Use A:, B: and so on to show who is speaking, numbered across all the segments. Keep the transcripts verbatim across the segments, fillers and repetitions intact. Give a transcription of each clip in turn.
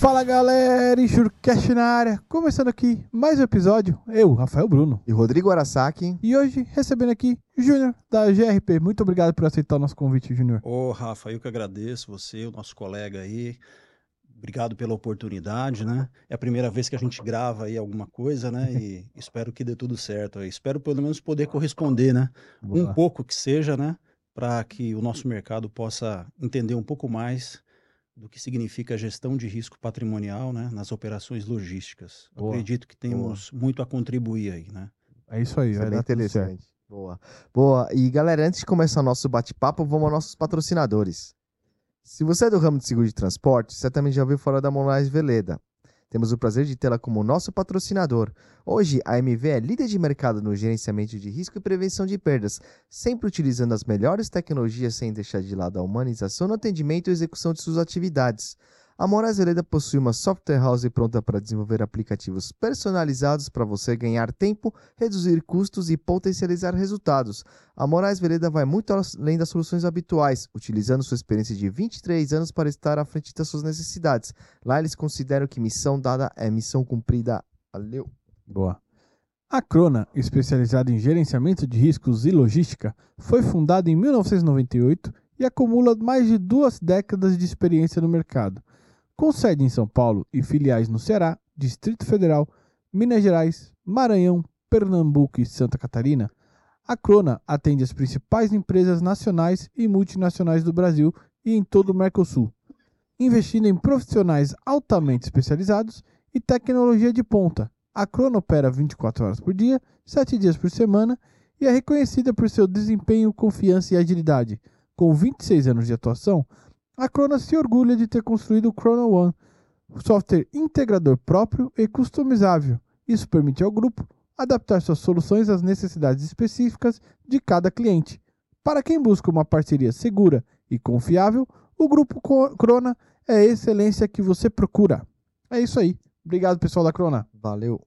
A: Fala galera, Insurecast na área, começando aqui mais um episódio, eu, Rafael Bruno
B: e Rodrigo Arasaki,
A: e hoje recebendo aqui Júnior da G R P. Muito obrigado por aceitar o nosso convite, Júnior.
C: Ô Rafa, eu que agradeço você, o nosso colega aí, obrigado pela oportunidade, né? É a primeira vez que a gente grava aí alguma coisa, né? E espero que dê tudo certo. Eu espero pelo menos poder corresponder, né?
A: Boa.
C: Um pouco que seja, né? Para que o nosso mercado possa entender um pouco mais do que significa a gestão de risco patrimonial, né, nas operações logísticas.
A: Boa.
C: Acredito que temos Boa. muito a contribuir aí, né?
A: É isso aí,
B: isso
A: vai
B: é bem
A: dar tudo
B: interessante.
A: certo.
B: Boa. Boa. E galera, antes de começar o nosso bate-papo, vamos aos nossos patrocinadores. Se você é do ramo de seguro de transporte, certamente já ouviu falar da Moraes Veleda. Temos o prazer de tê-la como nosso patrocinador. Hoje, a M V é líder de mercado no gerenciamento de risco e prevenção de perdas, sempre utilizando as melhores tecnologias sem deixar de lado a humanização no atendimento e execução de suas atividades. A Moraes Veleda possui uma software house pronta para desenvolver aplicativos personalizados para você ganhar tempo, reduzir custos e potencializar resultados. A Moraes Veleda vai muito além das soluções habituais, utilizando sua experiência de vinte e três anos para estar à frente das suas necessidades. Lá eles consideram que missão dada é missão cumprida. Valeu!
A: Boa. A Crona, especializada em gerenciamento de riscos e logística, foi fundada em mil novecentos e noventa e oito e acumula mais de duas décadas de experiência no mercado. Com sede em São Paulo e filiais no Ceará, Distrito Federal, Minas Gerais, Maranhão, Pernambuco e Santa Catarina, a Crona atende as principais empresas nacionais e multinacionais do Brasil e em todo o Mercosul, investindo em profissionais altamente especializados e tecnologia de ponta. A Crona opera vinte e quatro horas por dia, sete dias por semana e é reconhecida por seu desempenho, confiança e agilidade. Com vinte e seis anos de atuação, a Crona se orgulha de ter construído o Crona One, software integrador próprio e customizável. Isso permite ao grupo adaptar suas soluções às necessidades específicas de cada cliente. Para quem busca uma parceria segura e confiável, o Grupo Crona é a excelência que você procura. É isso aí. Obrigado, pessoal da Crona.
B: Valeu.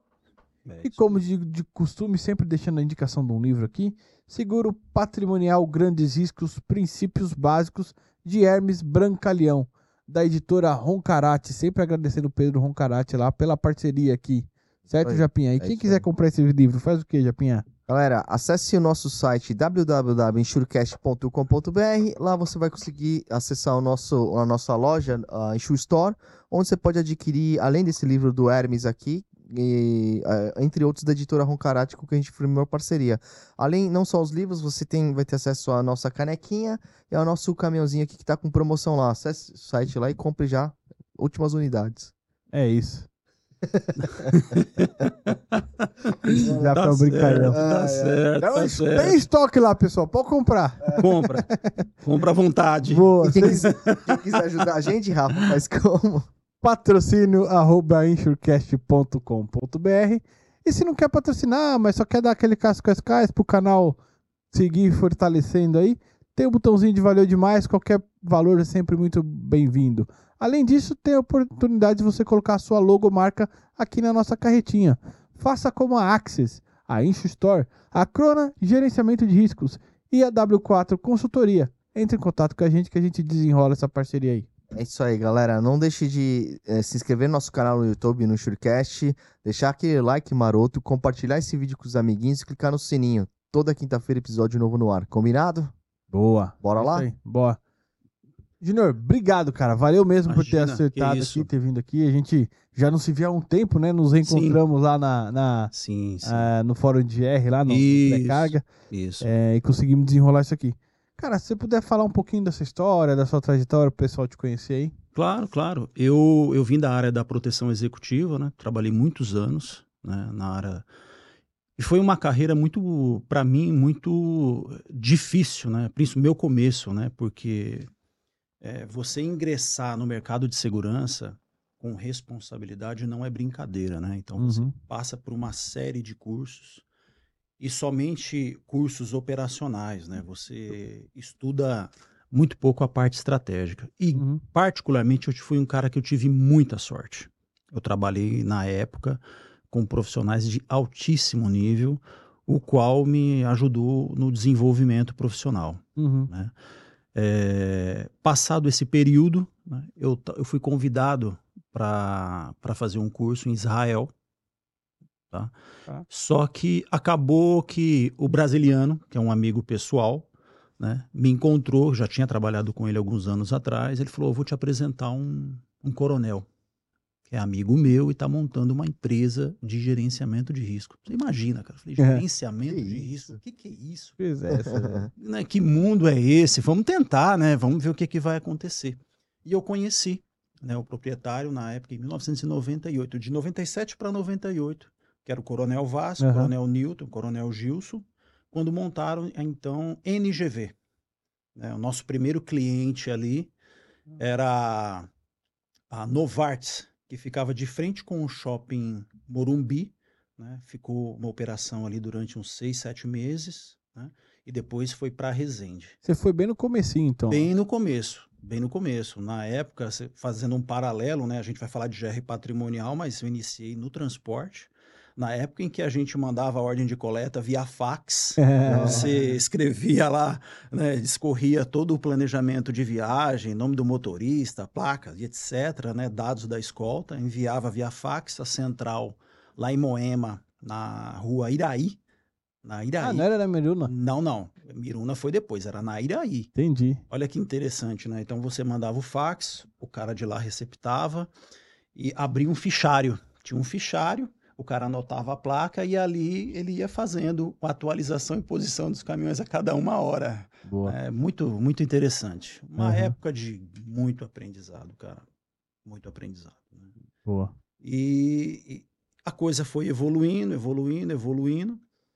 C: É
A: E como de, de costume, sempre deixando a indicação de um livro aqui, Seguro Patrimonial Grandes Riscos, Princípios Básicos, de Hermes Brancaleão, da editora Roncarate. Sempre agradecendo o Pedro Roncarate lá pela parceria aqui. Certo,
B: aí,
A: Japinha? E
B: é
A: quem
B: isso
A: quiser
B: aí.
A: comprar esse livro, faz o que, Japinha?
B: Galera, acesse o nosso site w w w ponto insurecast ponto com ponto b r. Lá você vai conseguir acessar o nosso, a nossa loja, a Insure Store, onde você pode adquirir, além desse livro do Hermes aqui, e, uh, entre outros da editora Roncarate, com que a gente firmou parceria. Além, não só os livros, você tem, vai ter acesso à nossa canequinha e ao nosso caminhãozinho aqui que está com promoção lá. Acesse o site lá e compre já últimas unidades.
A: É isso.
C: Já
A: tá brincalhão.
C: Tá certo,
A: Então,
C: tá certo.
A: tem estoque lá, pessoal. Pode comprar.
C: Compra. Compra à vontade.
A: Boa.
B: E quem,
A: Vocês-
B: quiser, quem quiser ajudar a gente, Rafa, faz como?
A: Patrocínio arroba insurecast ponto com ponto b r. E se não quer patrocinar, mas só quer dar aquele casco-cascais pro canal seguir fortalecendo aí, tem o botãozinho de valeu demais, qualquer valor é sempre muito bem-vindo. Além disso, tem a oportunidade de você colocar a sua logomarca aqui na nossa carretinha. Faça como a Axis, a Insure Store, a Crona Gerenciamento de Riscos e a W quatro Consultoria. Entre em contato com a gente que a gente desenrola essa parceria aí.
B: É isso aí, galera. Não deixe de eh, se inscrever no nosso canal no YouTube, no Insurecast, deixar aquele like maroto, compartilhar esse vídeo com os amiguinhos e clicar no sininho. Toda quinta-feira, episódio novo no ar. Combinado?
A: Boa.
B: Bora
A: É
B: lá?
A: isso aí, Boa. Junior, obrigado, cara. Valeu mesmo por ter
C: Imagina,
A: acertado
C: que isso.
A: aqui, ter vindo aqui. A gente já não se via há um tempo, né? Nos reencontramos lá na, na,
C: Sim, sim.
A: ah, no Fórum de R, lá no, no
C: Isso.
A: Pré-Carga,
C: Isso.
A: é, e conseguimos desenrolar isso aqui. Cara, se você puder falar um pouquinho dessa história, da sua trajetória, pro pessoal te conhecer aí.
C: Claro, claro. Eu, eu vim da área da proteção executiva, né? Trabalhei muitos anos, né, na área. E foi uma carreira muito, para mim, muito difícil, né? Principalmente meu começo, né? Porque é, você ingressar no mercado de segurança com responsabilidade não é brincadeira, né? Então você
A: Uhum.
C: passa por uma série de cursos e somente cursos operacionais, né? Você estuda muito pouco a parte estratégica. E,
A: Uhum.
C: particularmente, eu fui um cara que eu tive muita sorte. Eu trabalhei, na época, com profissionais de altíssimo nível, o qual me ajudou no desenvolvimento profissional,
A: Uhum.
C: né? É, passado esse período, né, eu, eu fui convidado para fazer um curso em Israel. Tá?
A: Tá.
C: Só que acabou que o brasiliano, que é um amigo pessoal, né, me encontrou, já tinha trabalhado com ele alguns anos atrás, ele falou, eu vou te apresentar um, um coronel, que é amigo meu e está montando uma empresa de gerenciamento de risco. Você imagina, cara, eu falei,
A: É.
C: gerenciamento
B: Que
C: de
B: isso?
C: risco? O que, que é isso?
A: Fiz essa.
C: Né, que mundo é esse? Vamos tentar, né? Vamos ver o que, que vai acontecer. E eu conheci, né, o proprietário na época, em mil novecentos e noventa e oito, de noventa e sete para noventa e oito, que era o Coronel Vasco, o
A: Aham.
C: Coronel Newton, o Coronel Gilson, quando montaram, então, N G V. Né? O nosso primeiro cliente ali era a Novartis, que ficava de frente com o shopping Morumbi, né? Ficou uma operação ali durante uns seis, sete meses, né? E depois foi para Resende.
A: Você foi bem no comecinho, então.
C: Bem no começo, bem no começo. Na época, cê- fazendo um paralelo, né? A gente vai falar de G R patrimonial, mas eu iniciei no transporte. Na época em que a gente mandava a ordem de coleta via fax,
A: É.
C: você escrevia lá, né, escorria todo o planejamento de viagem, nome do motorista, placa e etc, né, dados da escolta, enviava via fax a central lá em Moema, na rua Iraí, na
A: Ah,
C: Iraí.
A: não era na Miruna?
C: Não, não, Miruna foi depois, era na Iraí.
A: Entendi.
C: Olha que interessante, né? Então você mandava o fax, o cara de lá receptava e abria um fichário. Tinha um fichário, o cara anotava a placa e ali ele ia fazendo a atualização e posição dos caminhões a cada uma hora.
A: Boa.
C: É muito, muito interessante. Uma
A: Uhum.
C: época de muito aprendizado, cara. Muito aprendizado. Né?
A: Boa.
C: E, e a coisa foi evoluindo, evoluindo, evoluindo.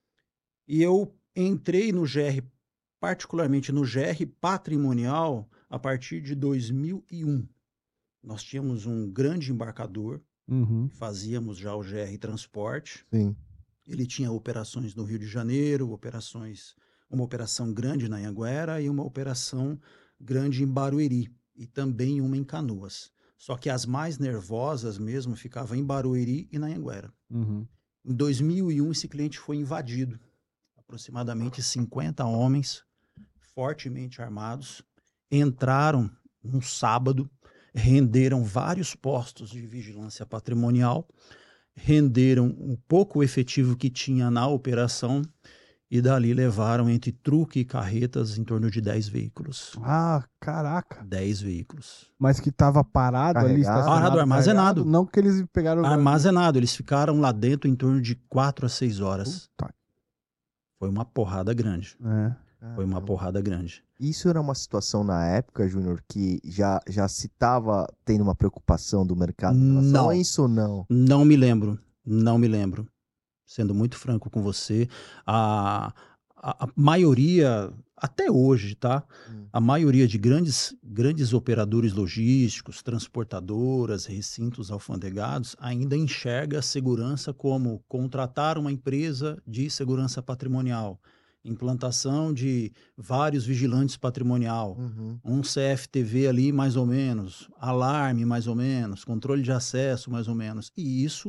C: E eu entrei no G R, particularmente no G R patrimonial, a partir de dois mil e um. Nós tínhamos um grande embarcador,
A: Uhum.
C: fazíamos já o G R Transporte.
B: Sim.
C: Ele tinha operações no Rio de Janeiro, operações, uma operação grande na Anhanguera e uma operação grande em Barueri, e também uma em Canoas. Só que as mais nervosas mesmo ficavam em Barueri e na Anhanguera.
A: Uhum.
C: Em dois mil e um, esse cliente foi invadido. Aproximadamente cinquenta homens, fortemente armados, entraram num sábado, renderam vários postos de vigilância patrimonial, renderam um pouco efetivo que tinha na operação e dali levaram entre truque e carretas em torno de dez veículos.
A: Ah, caraca.
C: dez veículos.
A: Mas que tava parado ali,
B: Carregado.
A: estacionado,
C: Parado, armazenado.
A: carregado, não que eles pegaram... o-
C: Armazenado, eles ficaram lá dentro em torno de quatro a seis horas.
A: Puta.
C: Foi uma porrada grande.
A: É.
C: Foi uma
B: Caramba.
C: porrada grande.
B: Isso era uma situação na época, Júnior, que já, já se estava tendo uma preocupação do mercado em relação
C: Não.
B: a isso ou não?
C: Não me lembro, não me lembro. Sendo muito franco com você, a, a, a maioria, até hoje, tá?
B: Hum.
C: A maioria de grandes, grandes operadores logísticos, transportadoras, recintos alfandegados, ainda enxerga a segurança como contratar uma empresa de segurança patrimonial, implantação de vários vigilantes patrimonial,
B: Uhum.
C: um C F T V ali mais ou menos, alarme mais ou menos, controle de acesso mais ou menos. E isso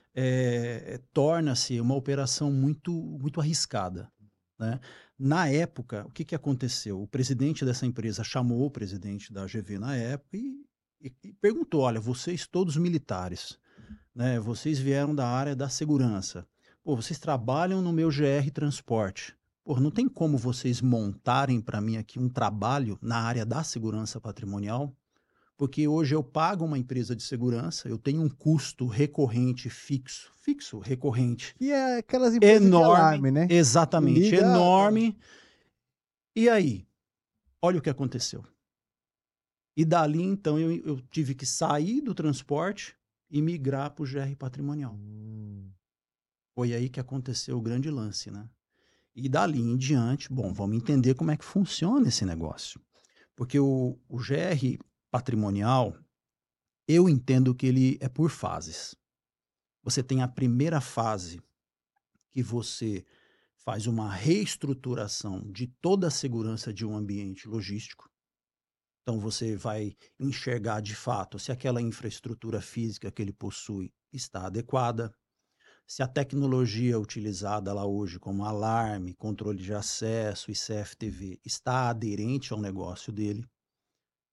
C: é, torna-se uma operação muito, muito arriscada. Né? Na época, o que, que aconteceu? O presidente dessa empresa chamou o presidente da A G V na época e, e, e perguntou, olha, vocês todos militares, né? Vocês vieram da área da segurança, pô, vocês trabalham no meu G R Transporte. Pô, não tem como vocês montarem para mim aqui um trabalho na área da segurança patrimonial? Porque hoje eu pago uma empresa de segurança, eu tenho um custo recorrente fixo, fixo, recorrente,
A: E é aquelas empresas de
C: enorme,
A: alarme, né?
C: exatamente,
A: Liga-
C: enorme. E aí, olha o que aconteceu. E dali, então, eu, eu tive que sair do transporte e migrar para o G R patrimonial.
B: Hum.
C: Foi aí que aconteceu o grande lance, né? E dali em diante, bom, vamos entender como é que funciona esse negócio. Porque o, o G R patrimonial, eu entendo que ele é por fases. Você tem a primeira fase, que você faz uma reestruturação de toda a segurança de um ambiente logístico. Então você vai enxergar de fato se aquela infraestrutura física que ele possui está adequada, se a tecnologia utilizada lá hoje, como alarme, controle de acesso e C F T V, está aderente ao negócio dele.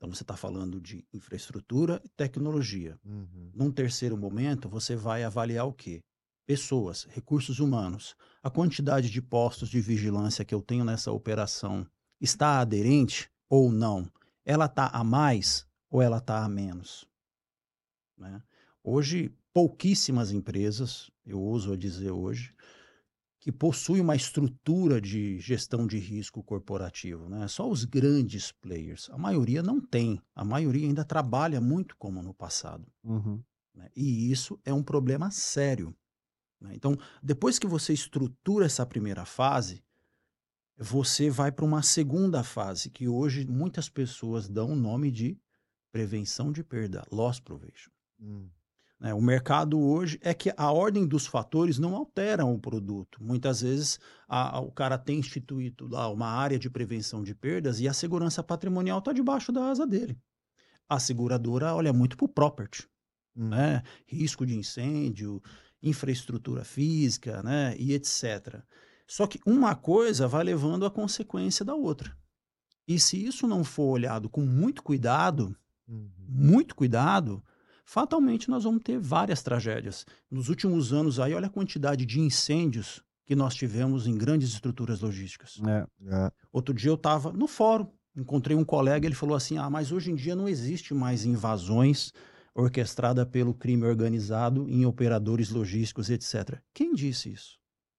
C: Então você está falando de infraestrutura e tecnologia.
B: Uhum.
C: Num terceiro momento, você vai avaliar o quê? Pessoas, recursos humanos. A quantidade de postos de vigilância que eu tenho nessa operação está aderente ou não? Ela está a mais ou ela está a menos? Né? Hoje, pouquíssimas empresas, eu ouso a dizer hoje, que possuem uma estrutura de gestão de risco corporativo, né? Só os grandes players. A maioria não tem. A maioria ainda trabalha muito como no passado.
A: Uhum.
C: Né? E isso é um problema sério. Né? Então, depois que você estrutura essa primeira fase, você vai para uma segunda fase, que hoje muitas pessoas dão o nome de prevenção de perda, loss prevention.
B: Hum.
C: Né? O mercado hoje é que a ordem dos fatores não alteram o produto. Muitas vezes a, a, o cara tem instituído lá uma área de prevenção de perdas e a segurança patrimonial está debaixo da asa dele. A seguradora olha muito para o property,
B: Hum.
C: né? Risco de incêndio, infraestrutura física, né? E etcétera. Só que uma coisa vai levando a consequência da outra. E se isso não for olhado com muito cuidado,
B: Uhum.
C: muito cuidado, fatalmente nós vamos ter várias tragédias. Nos últimos anos aí, olha a quantidade de incêndios que nós tivemos em grandes estruturas logísticas.
A: É.
B: É.
C: Outro dia eu estava no fórum, encontrei um colega, ele falou assim, ah, mas hoje em dia não existe mais invasões orquestrada pelo crime organizado em operadores logísticos, etcétera. Quem disse isso?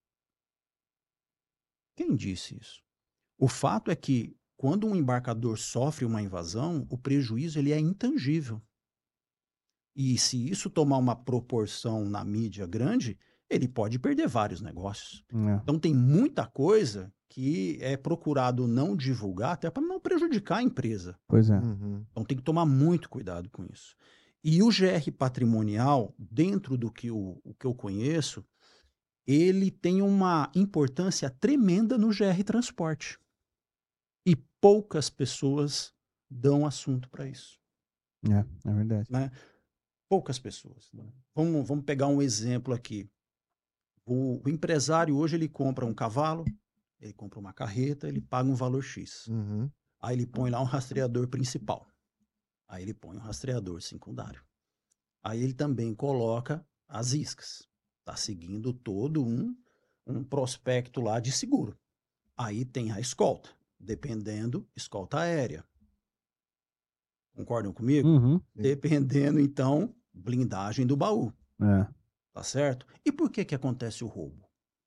C: Quem disse isso? O fato é que quando um embarcador sofre uma invasão, o prejuízo ele é intangível. E se isso tomar uma proporção na mídia grande, ele pode perder vários negócios.
A: É.
C: Então tem muita coisa que é procurado não divulgar, até para não prejudicar a empresa.
A: Pois é.
B: Uhum.
C: Então tem que tomar muito cuidado com isso. E o G R patrimonial, dentro do que, o, o que eu conheço, ele tem uma importância tremenda no G R transporte. E poucas pessoas dão assunto para isso.
A: É, é verdade.
C: Né? Poucas pessoas. Né? Vamos, vamos pegar um exemplo aqui. O, o empresário hoje ele compra um cavalo, ele compra uma carreta, ele paga um valor X.
B: Uhum.
C: Aí ele põe lá um rastreador principal. Aí ele põe um rastreador secundário. Aí ele também coloca as iscas. Está seguindo todo um, um prospecto lá de seguro. Aí tem a escolta. Dependendo, escolta aérea. Concordam comigo?
A: Uhum.
C: Dependendo, então, blindagem do baú.
A: É.
C: Tá certo? E por que que acontece o roubo?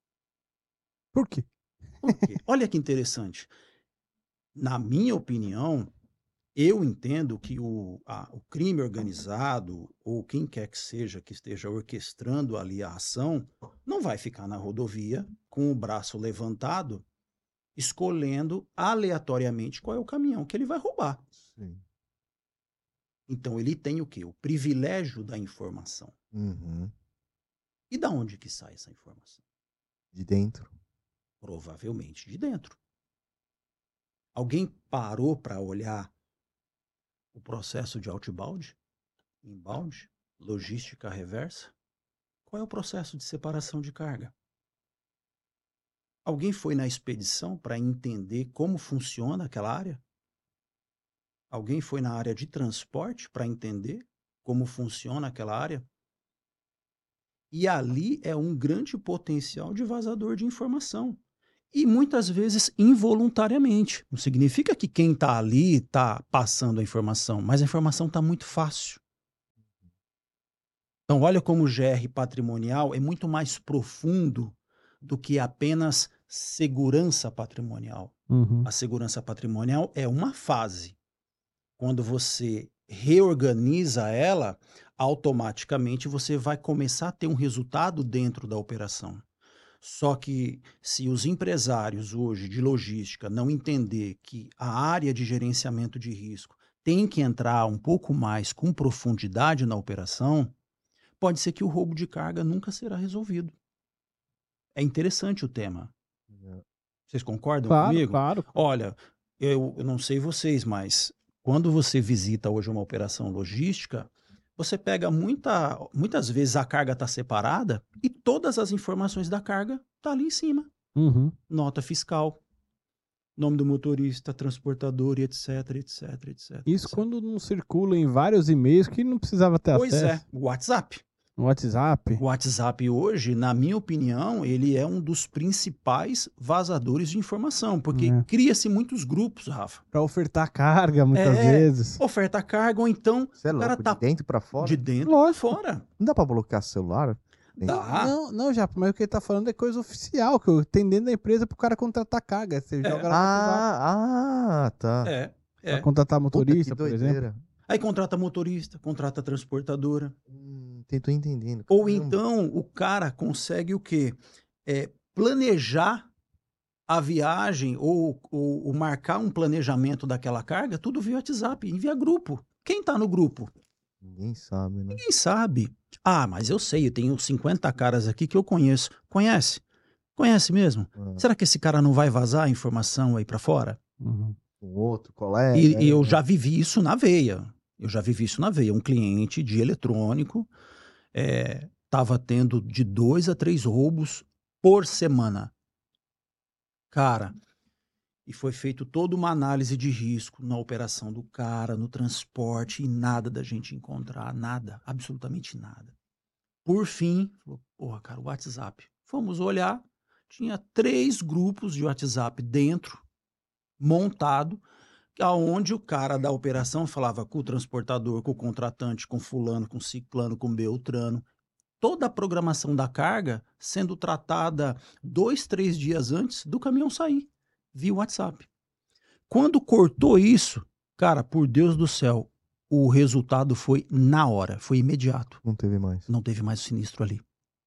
A: Por quê?
C: Por quê? Olha que interessante. Na minha opinião, eu entendo que o, a, o crime organizado, ou quem quer que seja que esteja orquestrando ali a ação, não vai ficar na rodovia com o braço levantado, escolhendo aleatoriamente qual é o caminhão que ele vai roubar.
B: Sim.
C: Então ele tem o quê? O privilégio da informação.
B: Uhum.
C: E da onde que sai essa informação?
B: De dentro.
C: Provavelmente de dentro. Alguém parou para olhar o processo de outbound, inbound, logística reversa? Qual é o processo de separação de carga? Alguém foi na expedição para entender como funciona aquela área? Alguém foi na área de transporte para entender como funciona aquela área? E ali é um grande potencial de vazador de informação. E muitas vezes involuntariamente. Não significa que quem está ali está passando a informação, mas a informação está muito fácil. Então, olha como o G R patrimonial é muito mais profundo do que apenas segurança patrimonial.
A: Uhum.
C: A segurança patrimonial é uma fase. Quando você reorganiza ela, automaticamente você vai começar a ter um resultado dentro da operação. Só que se os empresários hoje de logística não entender que a área de gerenciamento de risco tem que entrar um pouco mais com profundidade na operação, pode ser que o roubo de carga nunca será resolvido. É interessante o tema. Vocês concordam
A: Claro,
C: comigo?
A: claro.
C: Olha, eu, eu não sei vocês, mas quando você visita hoje uma operação logística, você pega muita, muitas vezes a carga está separada e todas as informações da carga estão ali em cima.
A: Uhum.
C: Nota fiscal, nome do motorista, transportador e etc, etc, etc.
A: Isso
C: etc.
A: quando não circula em vários e-mails que não precisava ter
C: Pois
A: acesso.
C: é, o WhatsApp.
A: No WhatsApp.
C: O WhatsApp hoje, na minha opinião, ele é um dos principais vazadores de informação, porque
A: É.
C: cria-se muitos grupos, Rafa.
A: Pra ofertar carga, muitas
C: É,
A: vezes.
C: Oferta carga, ou então
B: Você é
C: o
B: louco,
C: cara tá
B: de dentro pra fora?
C: de dentro pra
A: Lógico.
C: fora.
B: Não dá pra bloquear celular?
C: Dá.
A: Não, não, já, mas o que ele tá falando é coisa oficial, que eu tenho dentro da empresa pro cara contratar carga. Você joga lá no WhatsApp
B: Ah, ah, tá.
C: É,
A: pra
C: é.
A: contratar
B: Puta,
A: motorista,
B: que
A: por exemplo.
B: doideira.
C: Aí contrata motorista, contrata transportadora.
B: Hum, tô entendendo.
C: Ou
B: Caramba.
C: então o cara consegue o quê? É, planejar a viagem ou, ou, ou marcar um planejamento daquela carga, tudo via WhatsApp, envia grupo. Quem tá no grupo?
B: Ninguém sabe, né?
C: Ninguém sabe. Ah, mas eu sei, eu tenho cinquenta caras aqui que eu conheço. Conhece? Conhece mesmo?
B: Ah,
C: Será que esse cara não vai vazar a informação aí pra fora?
A: Uhum.
B: um outro colega.
C: E,
B: né?
C: e eu já vivi isso na veia. Eu já vivi isso na veia. Um cliente de eletrônico estava tendo de dois a três roubos por semana. Cara, e foi feito toda uma análise de risco na operação do cara, no transporte, e nada da gente encontrar, nada, absolutamente nada. Por fim, falou, porra, cara, o WhatsApp. Fomos olhar, tinha três grupos de WhatsApp dentro, montado, aonde o cara da operação falava com o transportador, com o contratante, com fulano, com ciclano, com beltrano. Toda a programação da carga sendo tratada dois, três dias antes do caminhão sair, via WhatsApp. Quando cortou isso, cara, por Deus do céu, o resultado foi na hora, foi imediato.
B: Não teve mais.
C: Não teve mais o sinistro ali.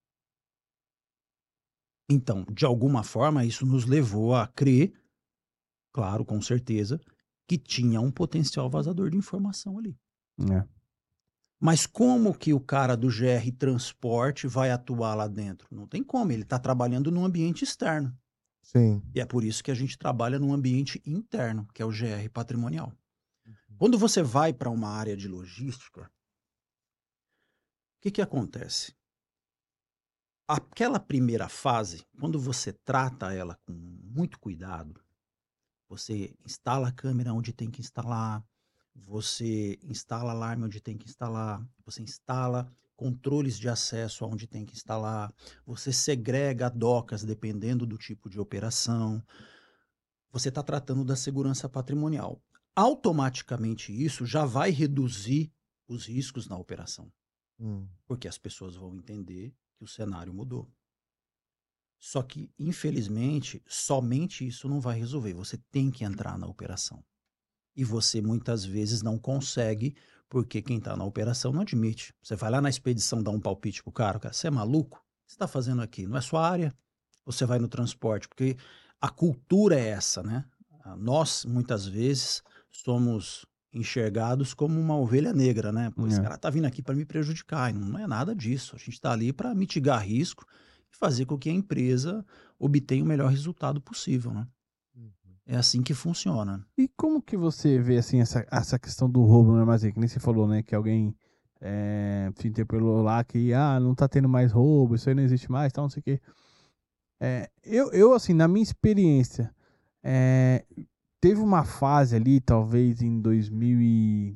C: Então, de alguma forma, isso nos levou a crer, claro, com certeza, que tinha um potencial vazador de informação ali.
A: É.
C: Mas como que o cara do G R Transporte vai atuar lá dentro? Não tem como, ele está trabalhando num ambiente externo.
B: Sim.
C: E é por isso que a gente trabalha num ambiente interno, que é o G R patrimonial. Quando você vai para uma área de logística, o que que acontece? Aquela primeira fase, quando você trata ela com muito cuidado, você instala a câmera onde tem que instalar, você instala alarme onde tem que instalar, você instala controles de acesso onde tem que instalar, você segrega docas dependendo do tipo de operação, você está tratando da segurança patrimonial. Automaticamente isso já vai reduzir os riscos na operação,
B: Hum.
C: porque as pessoas vão entender que o cenário mudou. Só que, infelizmente, somente isso não vai resolver. Você tem que entrar na operação. E você muitas vezes não consegue, porque quem está na operação não admite. Você vai lá na expedição dar um palpite pro cara, cara, você é maluco? O que você está fazendo aqui? Não é sua área? Ou você vai no transporte? Porque a cultura é essa, né? Nós, muitas vezes, somos enxergados como uma ovelha negra, né? Pô, esse
A: É.
C: cara tá vindo aqui para me prejudicar. E não é nada disso. A gente está ali para mitigar risco e fazer com que a empresa obtenha o melhor resultado possível, né? É assim que funciona.
A: E como que você vê assim essa, essa questão do roubo no armazém? Que nem você falou, né? Que alguém é, te interpelou lá que ah, não tá tendo mais roubo, isso aí não existe mais, tal, não sei o quê. É, eu, eu, assim, na minha experiência, é, teve uma fase ali, talvez em dois mil e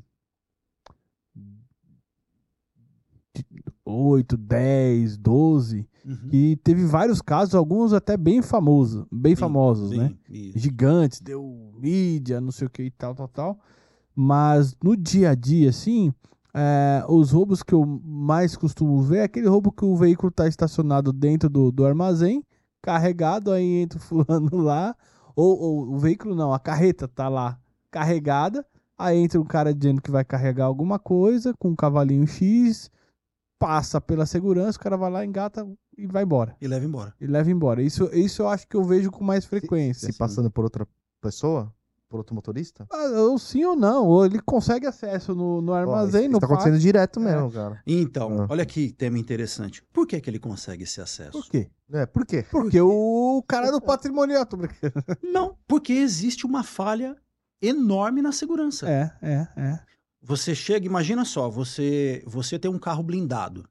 A: oito, dez, doze,
C: Uhum.
A: que teve vários casos, alguns até bem famosos, bem
C: Sim,
A: famosos,
C: sim,
A: né?
C: isso.
A: Gigantes, deu mídia, não sei o que e tal, tal, tal. Mas no dia a dia, assim, é, os roubos que eu mais costumo ver é aquele roubo que o veículo está estacionado dentro do, do armazém, carregado, aí entra o fulano lá, ou, ou o veículo não, a carreta tá lá carregada, aí entra um cara dizendo que vai carregar alguma coisa com um cavalinho X, passa pela segurança, o cara vai lá, engata e vai embora.
C: E leva embora.
A: E leva embora. Isso, isso eu acho que eu vejo com mais frequência.
B: Se
A: assim.
B: passando por outra pessoa? Por outro motorista?
A: Ah, ou sim ou não, ou ele consegue acesso no, no armazém,
B: Pô,
A: no
B: isso tá acontecendo
A: pátio.
B: direto
A: É.
B: mesmo, cara.
C: Então,
B: Ah.
C: olha que tema interessante. Por que que ele consegue esse acesso?
A: Por quê?
B: É, por quê?
A: Porque o cara do patrimonial, tô brincando.
C: Não, porque existe uma falha enorme na segurança.
A: É, é, é.
C: Você chega, imagina só, você, você tem um carro blindado,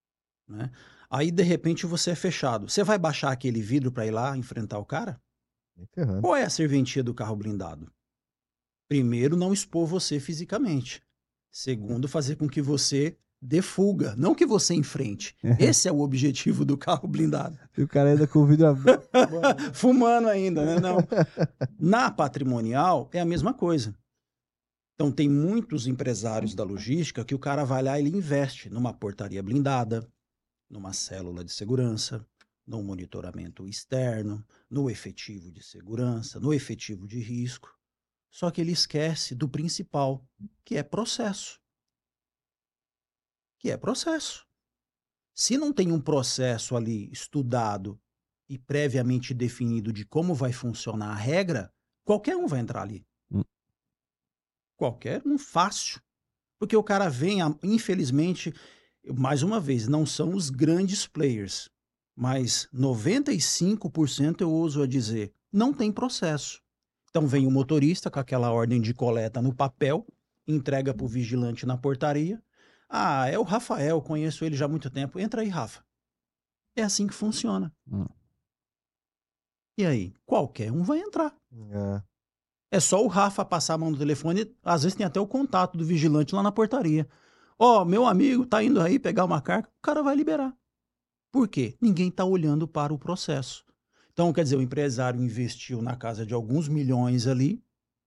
C: né? Aí, de repente, você é fechado. Você vai baixar aquele vidro para ir lá enfrentar o cara?
B: Nem ferrando.
C: Qual é a serventia do carro blindado? Primeiro, não expor você fisicamente. Segundo, fazer com que você dê fuga, não que você enfrente. Esse é o objetivo do carro blindado.
A: E o cara ainda com o vidro aberto.
C: Fumando ainda, né? Não. Na patrimonial, é a mesma coisa. Então, tem muitos empresários da logística que o cara vai lá e ele investe numa portaria blindada, numa célula de segurança, no monitoramento externo, no efetivo de segurança, no efetivo de risco. Só que ele esquece do principal, que é processo. Que é processo. Se não tem um processo ali estudado e previamente definido de como vai funcionar a regra, qualquer um vai entrar ali.
A: Hum.
C: Qualquer um, fácil. Porque o cara vem, infelizmente, mais uma vez, não são os grandes players, mas noventa e cinco por cento eu ouso a dizer, não tem processo. Então vem o motorista com aquela ordem de coleta no papel, entrega para o vigilante na portaria. Ah, é o Rafael, conheço ele já há muito tempo. Entra aí, Rafa. É assim que funciona.
A: Hum.
C: E aí? Qualquer um vai entrar.
B: É.
C: É só o Rafa passar a mão no telefone, às vezes tem até o contato do vigilante lá na portaria. Ó, oh, meu amigo tá indo aí pegar uma carga, o cara vai liberar. Por quê? Ninguém tá olhando para o processo. Então, quer dizer, o empresário investiu na casa de alguns milhões ali,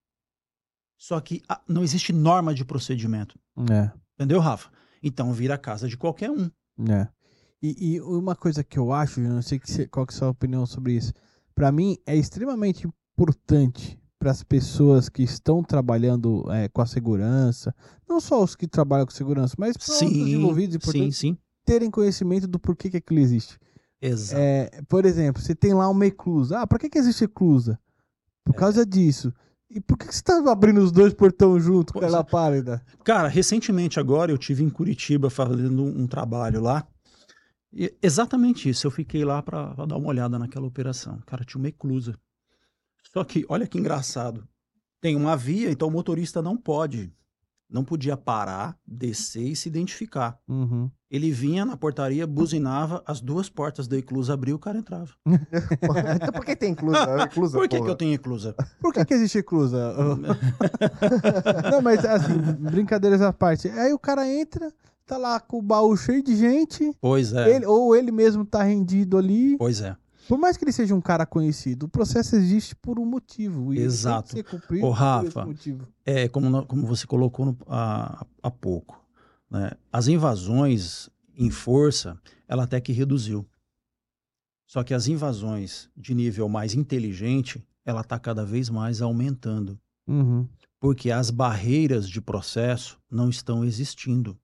C: só que ah, não existe norma de procedimento.
A: É.
C: Entendeu, Rafa? Então vira a casa de qualquer um.
A: É. E, e uma coisa que eu acho, eu não sei que se, qual que é a sua opinião sobre isso, para mim é extremamente importante para as pessoas que estão trabalhando é, com a segurança, não só os que trabalham com segurança, mas para
C: Sim,
A: os envolvidos,
C: sim, sim.
A: terem conhecimento do porquê que aquilo existe.
C: Exato.
A: É, por exemplo, você tem lá uma eclusa. Ah, para que, que existe eclusa? Por
C: É.
A: causa disso. E por que, que você tá abrindo os dois portões junto com
C: Pois
A: ela
C: é.
A: pálida?
C: Cara, recentemente agora eu tive em Curitiba fazendo um trabalho lá. E exatamente isso. Eu fiquei lá para dar uma olhada naquela operação. Cara, tinha uma eclusa. Só que, olha que engraçado. Tem uma via, então o motorista não pode. Não podia parar, descer e se identificar.
A: Uhum.
C: Ele vinha na portaria, buzinava, as duas portas da eclusa abriu, o cara entrava.
B: Então por que tem inclusa? inclusa
C: Por que,
B: porra?
C: que eu tenho eclusa?
A: Por que, que existe eclusa? Não, mas assim, brincadeiras à parte. Aí o cara entra, tá lá com o baú cheio de gente,
C: Pois é.
A: ele, ou ele mesmo tá rendido ali.
C: Pois é.
A: Por mais que ele seja um cara conhecido, o processo existe por um motivo. E
C: Exato.
A: Ele tem que ser cumprido
C: Ô, Rafa,
A: por esse motivo.
C: É, como, no- como você colocou no- há, há pouco, né? As invasões em força, ela até que reduziu. Só que as invasões de nível mais inteligente, ela está cada vez mais aumentando.
A: Uhum.
C: Porque as barreiras de processo não estão existindo.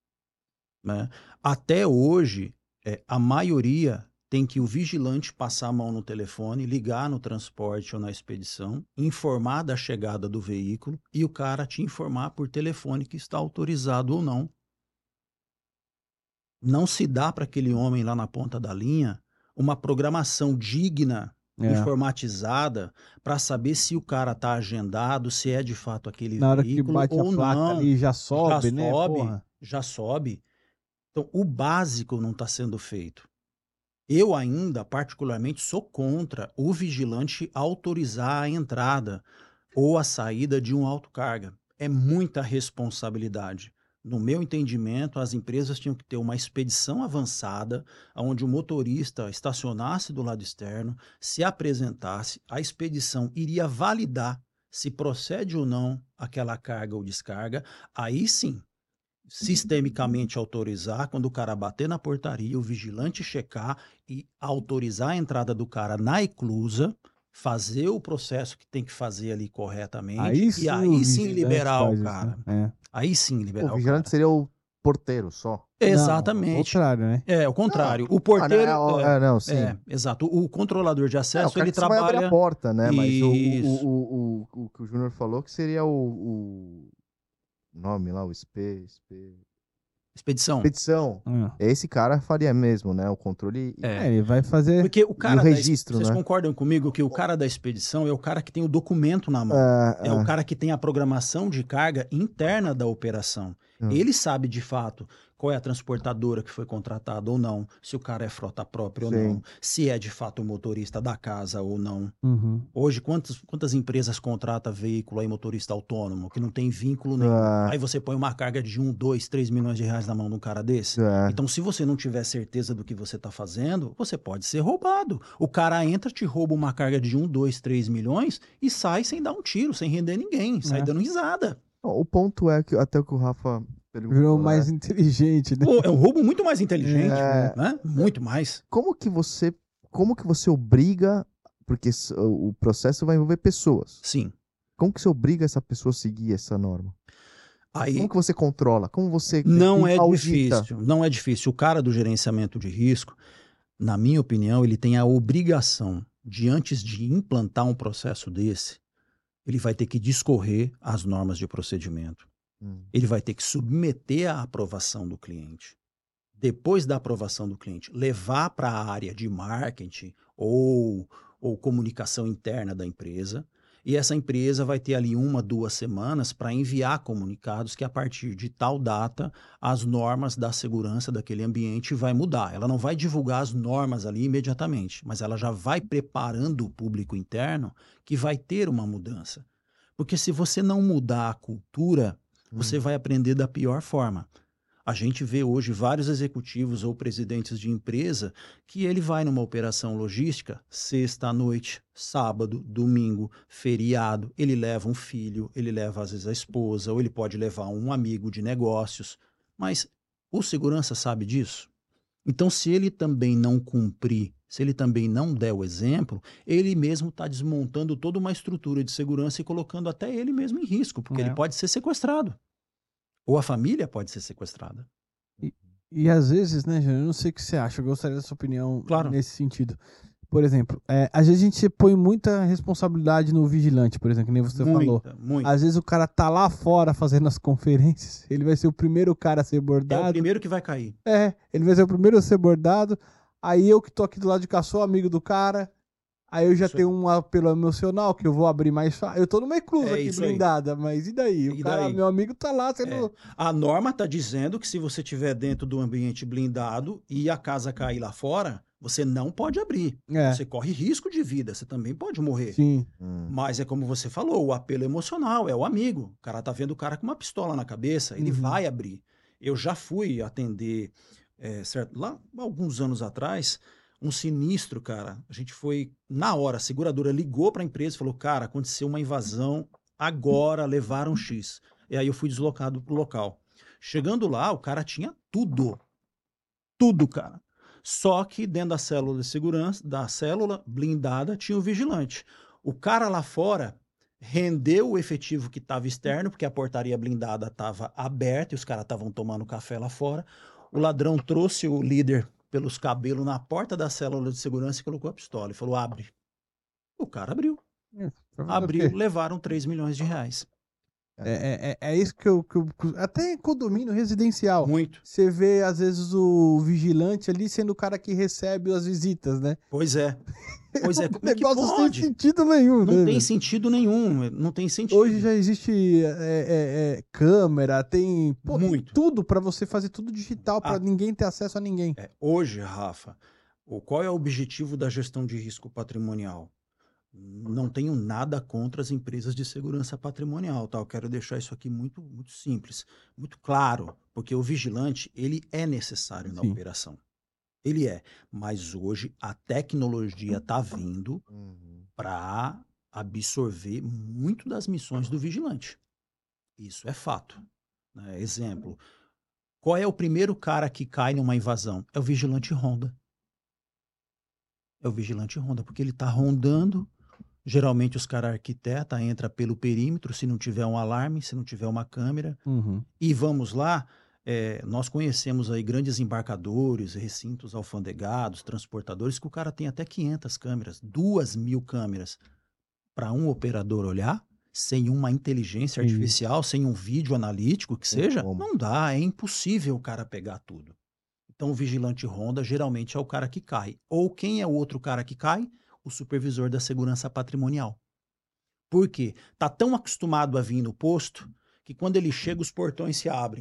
C: Né? Até hoje, é, a maioria tem que o vigilante passar a mão no telefone, ligar no transporte ou na expedição, informar da chegada do veículo e o cara te informar por telefone que está autorizado ou não. Não se dá para aquele homem lá na ponta da linha uma programação digna,
A: É.
C: informatizada, para saber se o cara está agendado, se é de fato aquele
A: Na hora que
C: veículo
A: bate
C: ou
A: a placa
C: não.
A: ali, já sobe,
C: já
A: né?
C: sobe,
A: Porra.
C: já sobe. Então, o básico não está sendo feito. Eu ainda, particularmente, sou contra o vigilante autorizar a entrada ou a saída de um autocarga. É muita responsabilidade. No meu entendimento, as empresas tinham que ter uma expedição avançada, onde o motorista estacionasse do lado externo, se apresentasse, a expedição iria validar se procede ou não aquela carga ou descarga, aí sim, sistemicamente autorizar, quando o cara bater na portaria, o vigilante checar e autorizar a entrada do cara na eclusa, fazer o processo que tem que fazer ali corretamente,
A: Aí sim
C: e
A: o
C: aí sim
A: vigilante
C: liberar
A: faz
C: o
A: isso,
C: cara.
A: né?
C: Aí sim liberar
B: O
C: o,
B: vigilante
C: cara.
B: seria o porteiro só.
C: Exatamente.
A: Não, ao contrário, né?
C: É, o contrário.
B: Não.
C: O porteiro...
B: Ah, não,
C: é,
B: é, não, sim.
C: é, exato. O controlador de
B: É, o
C: acesso,
B: cara
C: ele
B: que só vai abrir
C: trabalha...
B: a porta, né? Mas o, o,
C: Isso.
B: o, o, o, o que o Júnior falou que seria o, o nome lá, o S P, S P...
C: Expedição.
B: Expedição.
A: Hum.
B: Esse cara faria mesmo, né? O controle e-
C: É.
A: É, ele vai fazer.
C: Porque o cara...
B: o
C: da-
B: registro,
C: Vocês
B: né?
C: concordam comigo que o cara da expedição é o cara que tem o documento na mão.
B: É,
C: É o cara que tem a programação de carga interna da operação.
B: Hum.
C: Ele sabe, de fato, qual é a transportadora que foi contratada ou não, se o cara é frota própria
B: Sim.
C: ou não, se é de fato o motorista da casa ou não.
A: Uhum.
C: Hoje, quantas, quantas empresas contratam veículo aí, motorista autônomo, que não tem vínculo nenhum?
B: Ah.
C: Aí você põe uma carga de um, dois, três milhões de reais na mão de um cara desse?
B: É.
C: Então, se você não tiver certeza do que você está fazendo, você pode ser roubado. O cara entra, te rouba uma carga de um, dois, três milhões e sai sem dar um tiro, sem render ninguém, sai
A: É.
C: dando risada.
B: O ponto é que até o que o Rafa perguntou,
A: Virou
B: né?
A: mais inteligente, né?
C: Pô, é um roubo muito mais inteligente,
B: É.
C: né? Muito mais.
B: Como que você, como que você obriga, porque s- o o processo vai envolver pessoas.
C: Sim.
B: Como que você obriga essa pessoa a seguir essa norma?
C: Aí
B: Como que você controla? Como você
C: não é
B: audita?
C: difícil, não é difícil. O cara do gerenciamento de risco, na minha opinião, ele tem a obrigação de, antes de implantar um processo desse, ele vai ter que discorrer as normas de procedimento.
B: Hum.
C: Ele vai ter que submeter à aprovação do cliente. Depois da aprovação do cliente, levar para a área de marketing ou, ou comunicação interna da empresa. E essa empresa vai ter ali uma, duas semanas para enviar comunicados que, a partir de tal data, as normas da segurança daquele ambiente vai mudar. Ela não vai divulgar as normas ali imediatamente, mas ela já vai preparando o público interno que vai ter uma mudança. Porque se você não mudar a cultura, você
B: Hum.
C: vai aprender da pior forma. A gente vê hoje vários executivos ou presidentes de empresa que ele vai numa operação logística, sexta à noite, sábado, domingo, feriado, ele leva um filho, ele leva às vezes a esposa, ou ele pode levar um amigo de negócios. Mas o segurança sabe disso? Então, se ele também não cumprir, se ele também não der o exemplo, ele mesmo está desmontando toda uma estrutura de segurança e colocando até ele mesmo em risco, porque
A: É.
C: ele pode ser sequestrado. Ou a família pode ser sequestrada.
A: E às vezes, né, Júnior, eu não sei o que você acha, eu gostaria da sua opinião
C: Claro.
A: nesse sentido. Por exemplo, é, às vezes a gente põe muita responsabilidade no vigilante, por exemplo, que nem você falou.
C: Muita, muita.
A: Às vezes o cara tá lá fora fazendo as conferências, ele vai ser o primeiro cara a ser
C: É o
A: bordado.
C: primeiro que vai cair.
A: É, ele vai ser o primeiro a ser bordado. Aí eu que tô aqui do lado de cá sou amigo do cara. Aí eu já
C: Isso
A: tenho um apelo emocional que eu vou abrir mais fácil. Eu tô numa eclusa
C: É
A: aqui
C: isso aí.
A: blindada, mas e daí? O
C: E
A: cara,
C: daí?
A: meu amigo, tá lá sendo.
C: A norma está dizendo que se você estiver dentro do ambiente blindado e a casa cair lá fora, você não pode abrir.
A: É,
C: Você corre risco de vida, você também pode morrer.
A: sim.
B: Hum.
C: Mas é como você falou, o apelo emocional, é o amigo. O cara tá vendo o cara com uma pistola na cabeça, ele
A: Uhum.
C: vai abrir. Eu já fui atender, é, certo, lá alguns anos atrás, um sinistro, cara. A gente foi, na hora, a seguradora ligou para a empresa e falou, cara, aconteceu uma invasão, agora levaram X. E aí eu fui deslocado pro local. Chegando lá, o cara tinha tudo. Tudo, cara. Só que dentro da célula de segurança, da célula blindada, tinha o vigilante. O cara lá fora rendeu o efetivo que estava externo, porque a portaria blindada estava aberta e os caras estavam tomando café lá fora. O ladrão trouxe o líder pelos cabelos na porta da célula de segurança e colocou a pistola e falou, abre. O cara abriu.
A: É, pra fazer o
C: Abriu,
A: quê?
C: levaram três milhões de reais.
A: É, é, é- é isso que eu, que eu- Até em condomínio residencial.
C: Muito.
A: Você vê, às vezes, o vigilante ali sendo o cara que recebe as visitas, né?
C: Pois é. Pois é,
A: O
C: como é que
A: negócio sem
C: pode?
A: sentido nenhum,
C: Não
A: né?
C: tem
A: velho?
C: sentido nenhum, não tem sentido.
A: Hoje já existe é, é, é, câmera, tem, pô, tem
C: Muito.
A: tudo pra você fazer tudo digital, pra
C: Ah.
A: ninguém ter acesso a ninguém.
C: É, hoje, Rafa, o, qual é o objetivo da gestão de risco patrimonial? Não tenho nada contra as empresas de segurança patrimonial, tá? Eu quero deixar isso aqui muito, muito simples, muito claro, porque o vigilante, ele é necessário na
A: Sim.
C: operação. Ele é, mas hoje a tecnologia está vindo
B: Uhum.
C: para absorver muito das missões do vigilante. Isso é fato, né? Exemplo, qual é o primeiro cara que cai numa invasão? É o vigilante ronda. É o vigilante ronda, porque ele está rondando. Geralmente os caras arquiteta entra pelo perímetro, se não tiver um alarme, se não tiver uma câmera.
A: Uhum.
C: E vamos lá, é, nós conhecemos aí grandes embarcadores, recintos alfandegados, transportadores, que o cara tem até quinhentas câmeras, duas mil câmeras para um operador olhar, sem uma inteligência
A: Isso.
C: artificial, sem um vídeo analítico que
B: Tem
C: seja,
B: como.
C: não dá, é impossível o cara pegar tudo. Então o vigilante ronda geralmente é o cara que cai. Ou quem é o outro cara que cai? O supervisor da segurança patrimonial. Por quê? Tá tão acostumado a vir no posto que quando ele chega os portões se abrem.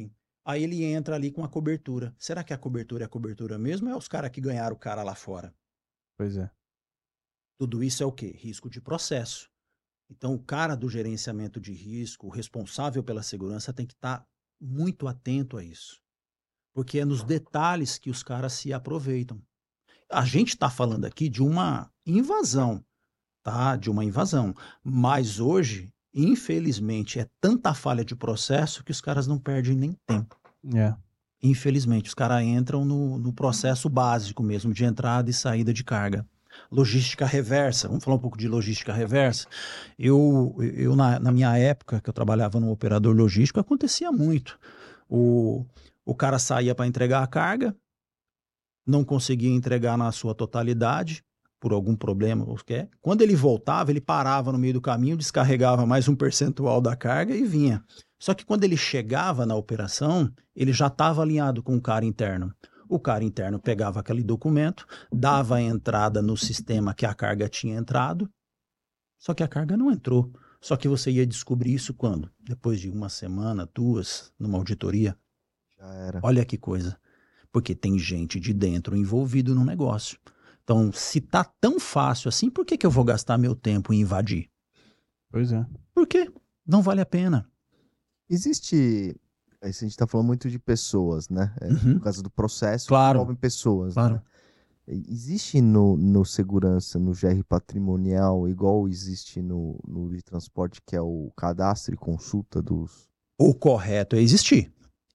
C: Aí ele entra ali com a cobertura. Será que a cobertura é a cobertura mesmo ou é os caras que ganharam o cara lá fora?
A: Pois é.
C: Tudo isso é o quê? Risco de processo. Então, o cara do gerenciamento de risco, o responsável pela segurança, tem que estar muito atento a isso. Porque é nos detalhes que os caras se aproveitam. A gente está falando aqui de uma invasão, tá? De uma invasão. Mas hoje, infelizmente, é tanta falha de processo que os caras não perdem nem tempo.
A: É.
C: Infelizmente, os caras entram no, no processo básico mesmo, de entrada e saída de carga. Logística reversa, vamos falar um pouco de logística reversa. Eu, eu na, na minha época, que eu trabalhava no operador logístico, acontecia muito. O, o cara saía para entregar a carga, não conseguia entregar na sua totalidade, por algum problema qualquer. Quando ele voltava, ele parava no meio do caminho, descarregava mais um percentual da carga e vinha. Só que quando ele chegava na operação, ele já estava alinhado com o cara interno. O cara interno pegava aquele documento, dava a entrada no sistema que a carga tinha entrado, só que a carga não entrou. Só que você ia descobrir isso quando? Depois de uma semana, duas, numa auditoria.
B: Já era.
C: Olha que coisa. Porque tem gente de dentro envolvido no negócio. Então, se tá tão fácil assim, por que que eu vou gastar meu tempo em invadir?
A: Pois é.
C: Por quê? Não vale a pena.
B: Existe. A gente tá falando muito de pessoas, né? É,
C: Uhum.
B: Por causa do processo
C: Claro.
B: que envolve pessoas.
C: Claro.
B: Né? Existe no, no segurança, no G R patrimonial, igual existe no, no de transporte, que é o cadastro e consulta dos.
C: O correto é existir.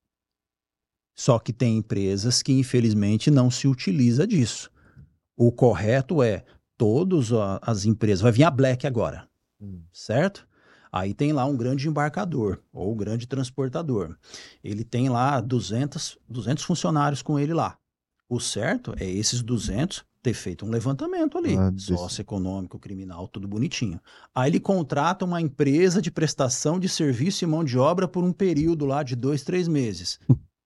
C: Só que tem empresas que, infelizmente, não se utiliza disso. O correto é todas as empresas. Vai vir a Black agora,
B: Hum.
C: certo? Aí tem lá um grande embarcador ou grande transportador. Ele tem lá duzentos, duzentos funcionários com ele lá. O certo é esses duzentos ter feito um levantamento ali.
B: Ah, desse-
C: Socioeconômico, criminal, tudo bonitinho. Aí ele contrata uma empresa de prestação de serviço e mão de obra por um período lá de dois, três meses.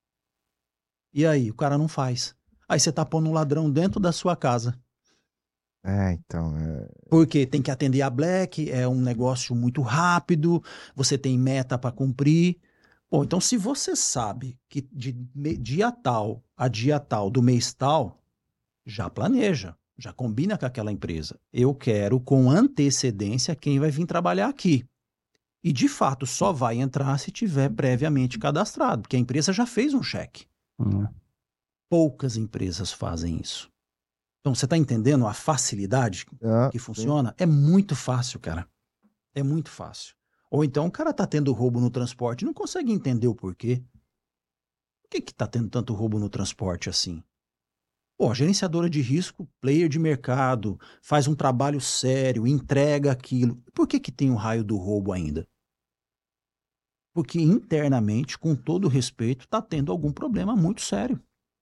C: E aí, o cara não faz. Aí você tá pondo um ladrão dentro da sua casa.
B: É, então. É...
C: Porque tem que atender a Black, é um negócio muito rápido, você tem meta para cumprir. Bom, então se você sabe que de me- dia tal a dia tal do mês tal, já planeja, já combina com aquela empresa. Eu quero com antecedência quem vai vir trabalhar aqui. E de fato só vai entrar se tiver previamente cadastrado, porque a empresa já fez um cheque.
A: Hum.
C: Poucas empresas fazem isso. Então, você está entendendo a facilidade
B: Ah,
C: que
B: sim.
C: funciona? É muito fácil, cara. É muito fácil. Ou então o cara tá tendo roubo no transporte e não consegue entender o porquê. Por que que tá tendo tanto roubo no transporte assim? Pô, a gerenciadora de risco, player de mercado, faz um trabalho sério, entrega aquilo. Por que que tem o raio do roubo ainda? Porque internamente, com todo respeito, tá tendo algum problema muito sério.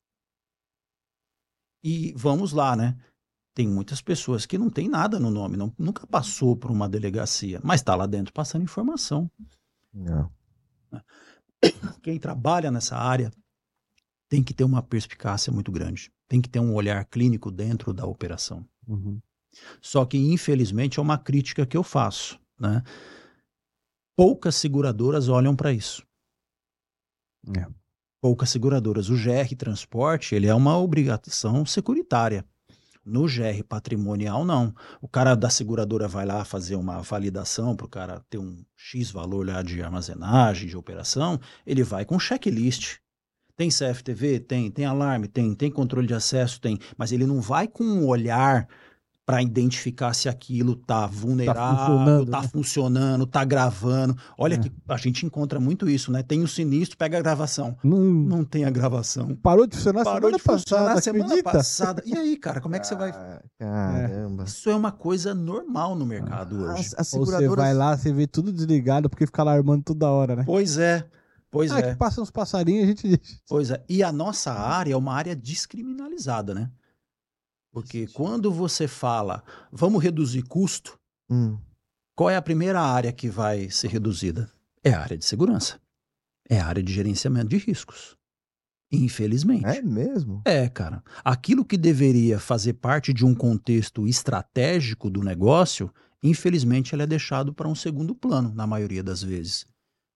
C: E vamos lá, né? Tem muitas pessoas que não tem nada no nome, não, nunca passou por uma delegacia, mas está lá dentro passando informação.
B: Não.
C: Quem trabalha nessa área tem que ter uma perspicácia muito grande, tem que ter um olhar clínico dentro da operação.
A: Uhum.
C: Só que, infelizmente, é uma crítica que eu faço, né? Poucas seguradoras olham para isso.
A: É.
C: Poucas seguradoras. O G R Transporte, ele é uma obrigação securitária. No G R patrimonial, não. O cara da seguradora vai lá fazer uma validação para o cara ter um X valor lá de armazenagem, de operação, ele vai com checklist. Tem C F T V? Tem. Tem alarme? Tem. Tem controle de acesso? Tem. Mas ele não vai com um olhar para identificar se aquilo tá vulnerável,
A: funcionando,
C: tá
A: né?
C: funcionando, tá gravando. Olha
A: É.
C: que a gente encontra muito isso, né? Tem o sinistro, pega a gravação.
A: Não,
C: Não tem a gravação.
A: parou de funcionar
C: Parou
A: semana
C: de funcionar
A: passada,
C: semana
A: acredita?
C: passada. E aí, cara, como é que você vai...
B: Ah, Caramba.
C: Isso é uma coisa normal no mercado hoje.
B: As, as
A: Ou você
B: seguradoras.
A: vai lá, você vê tudo desligado porque fica alarmando toda hora, né?
C: Pois é, pois
A: ah,
C: é,
A: que passa uns passarinhos a gente deixa.
C: pois é. E a nossa área é uma área descriminalizada, né? Porque quando você fala, vamos reduzir custo,
B: Hum.
C: qual é a primeira área que vai ser reduzida? É a área de segurança. É a área de gerenciamento de riscos. Infelizmente.
B: É mesmo?
C: É, cara. Aquilo que deveria fazer parte de um contexto estratégico do negócio, infelizmente, ele é deixado para um segundo plano, na maioria das vezes.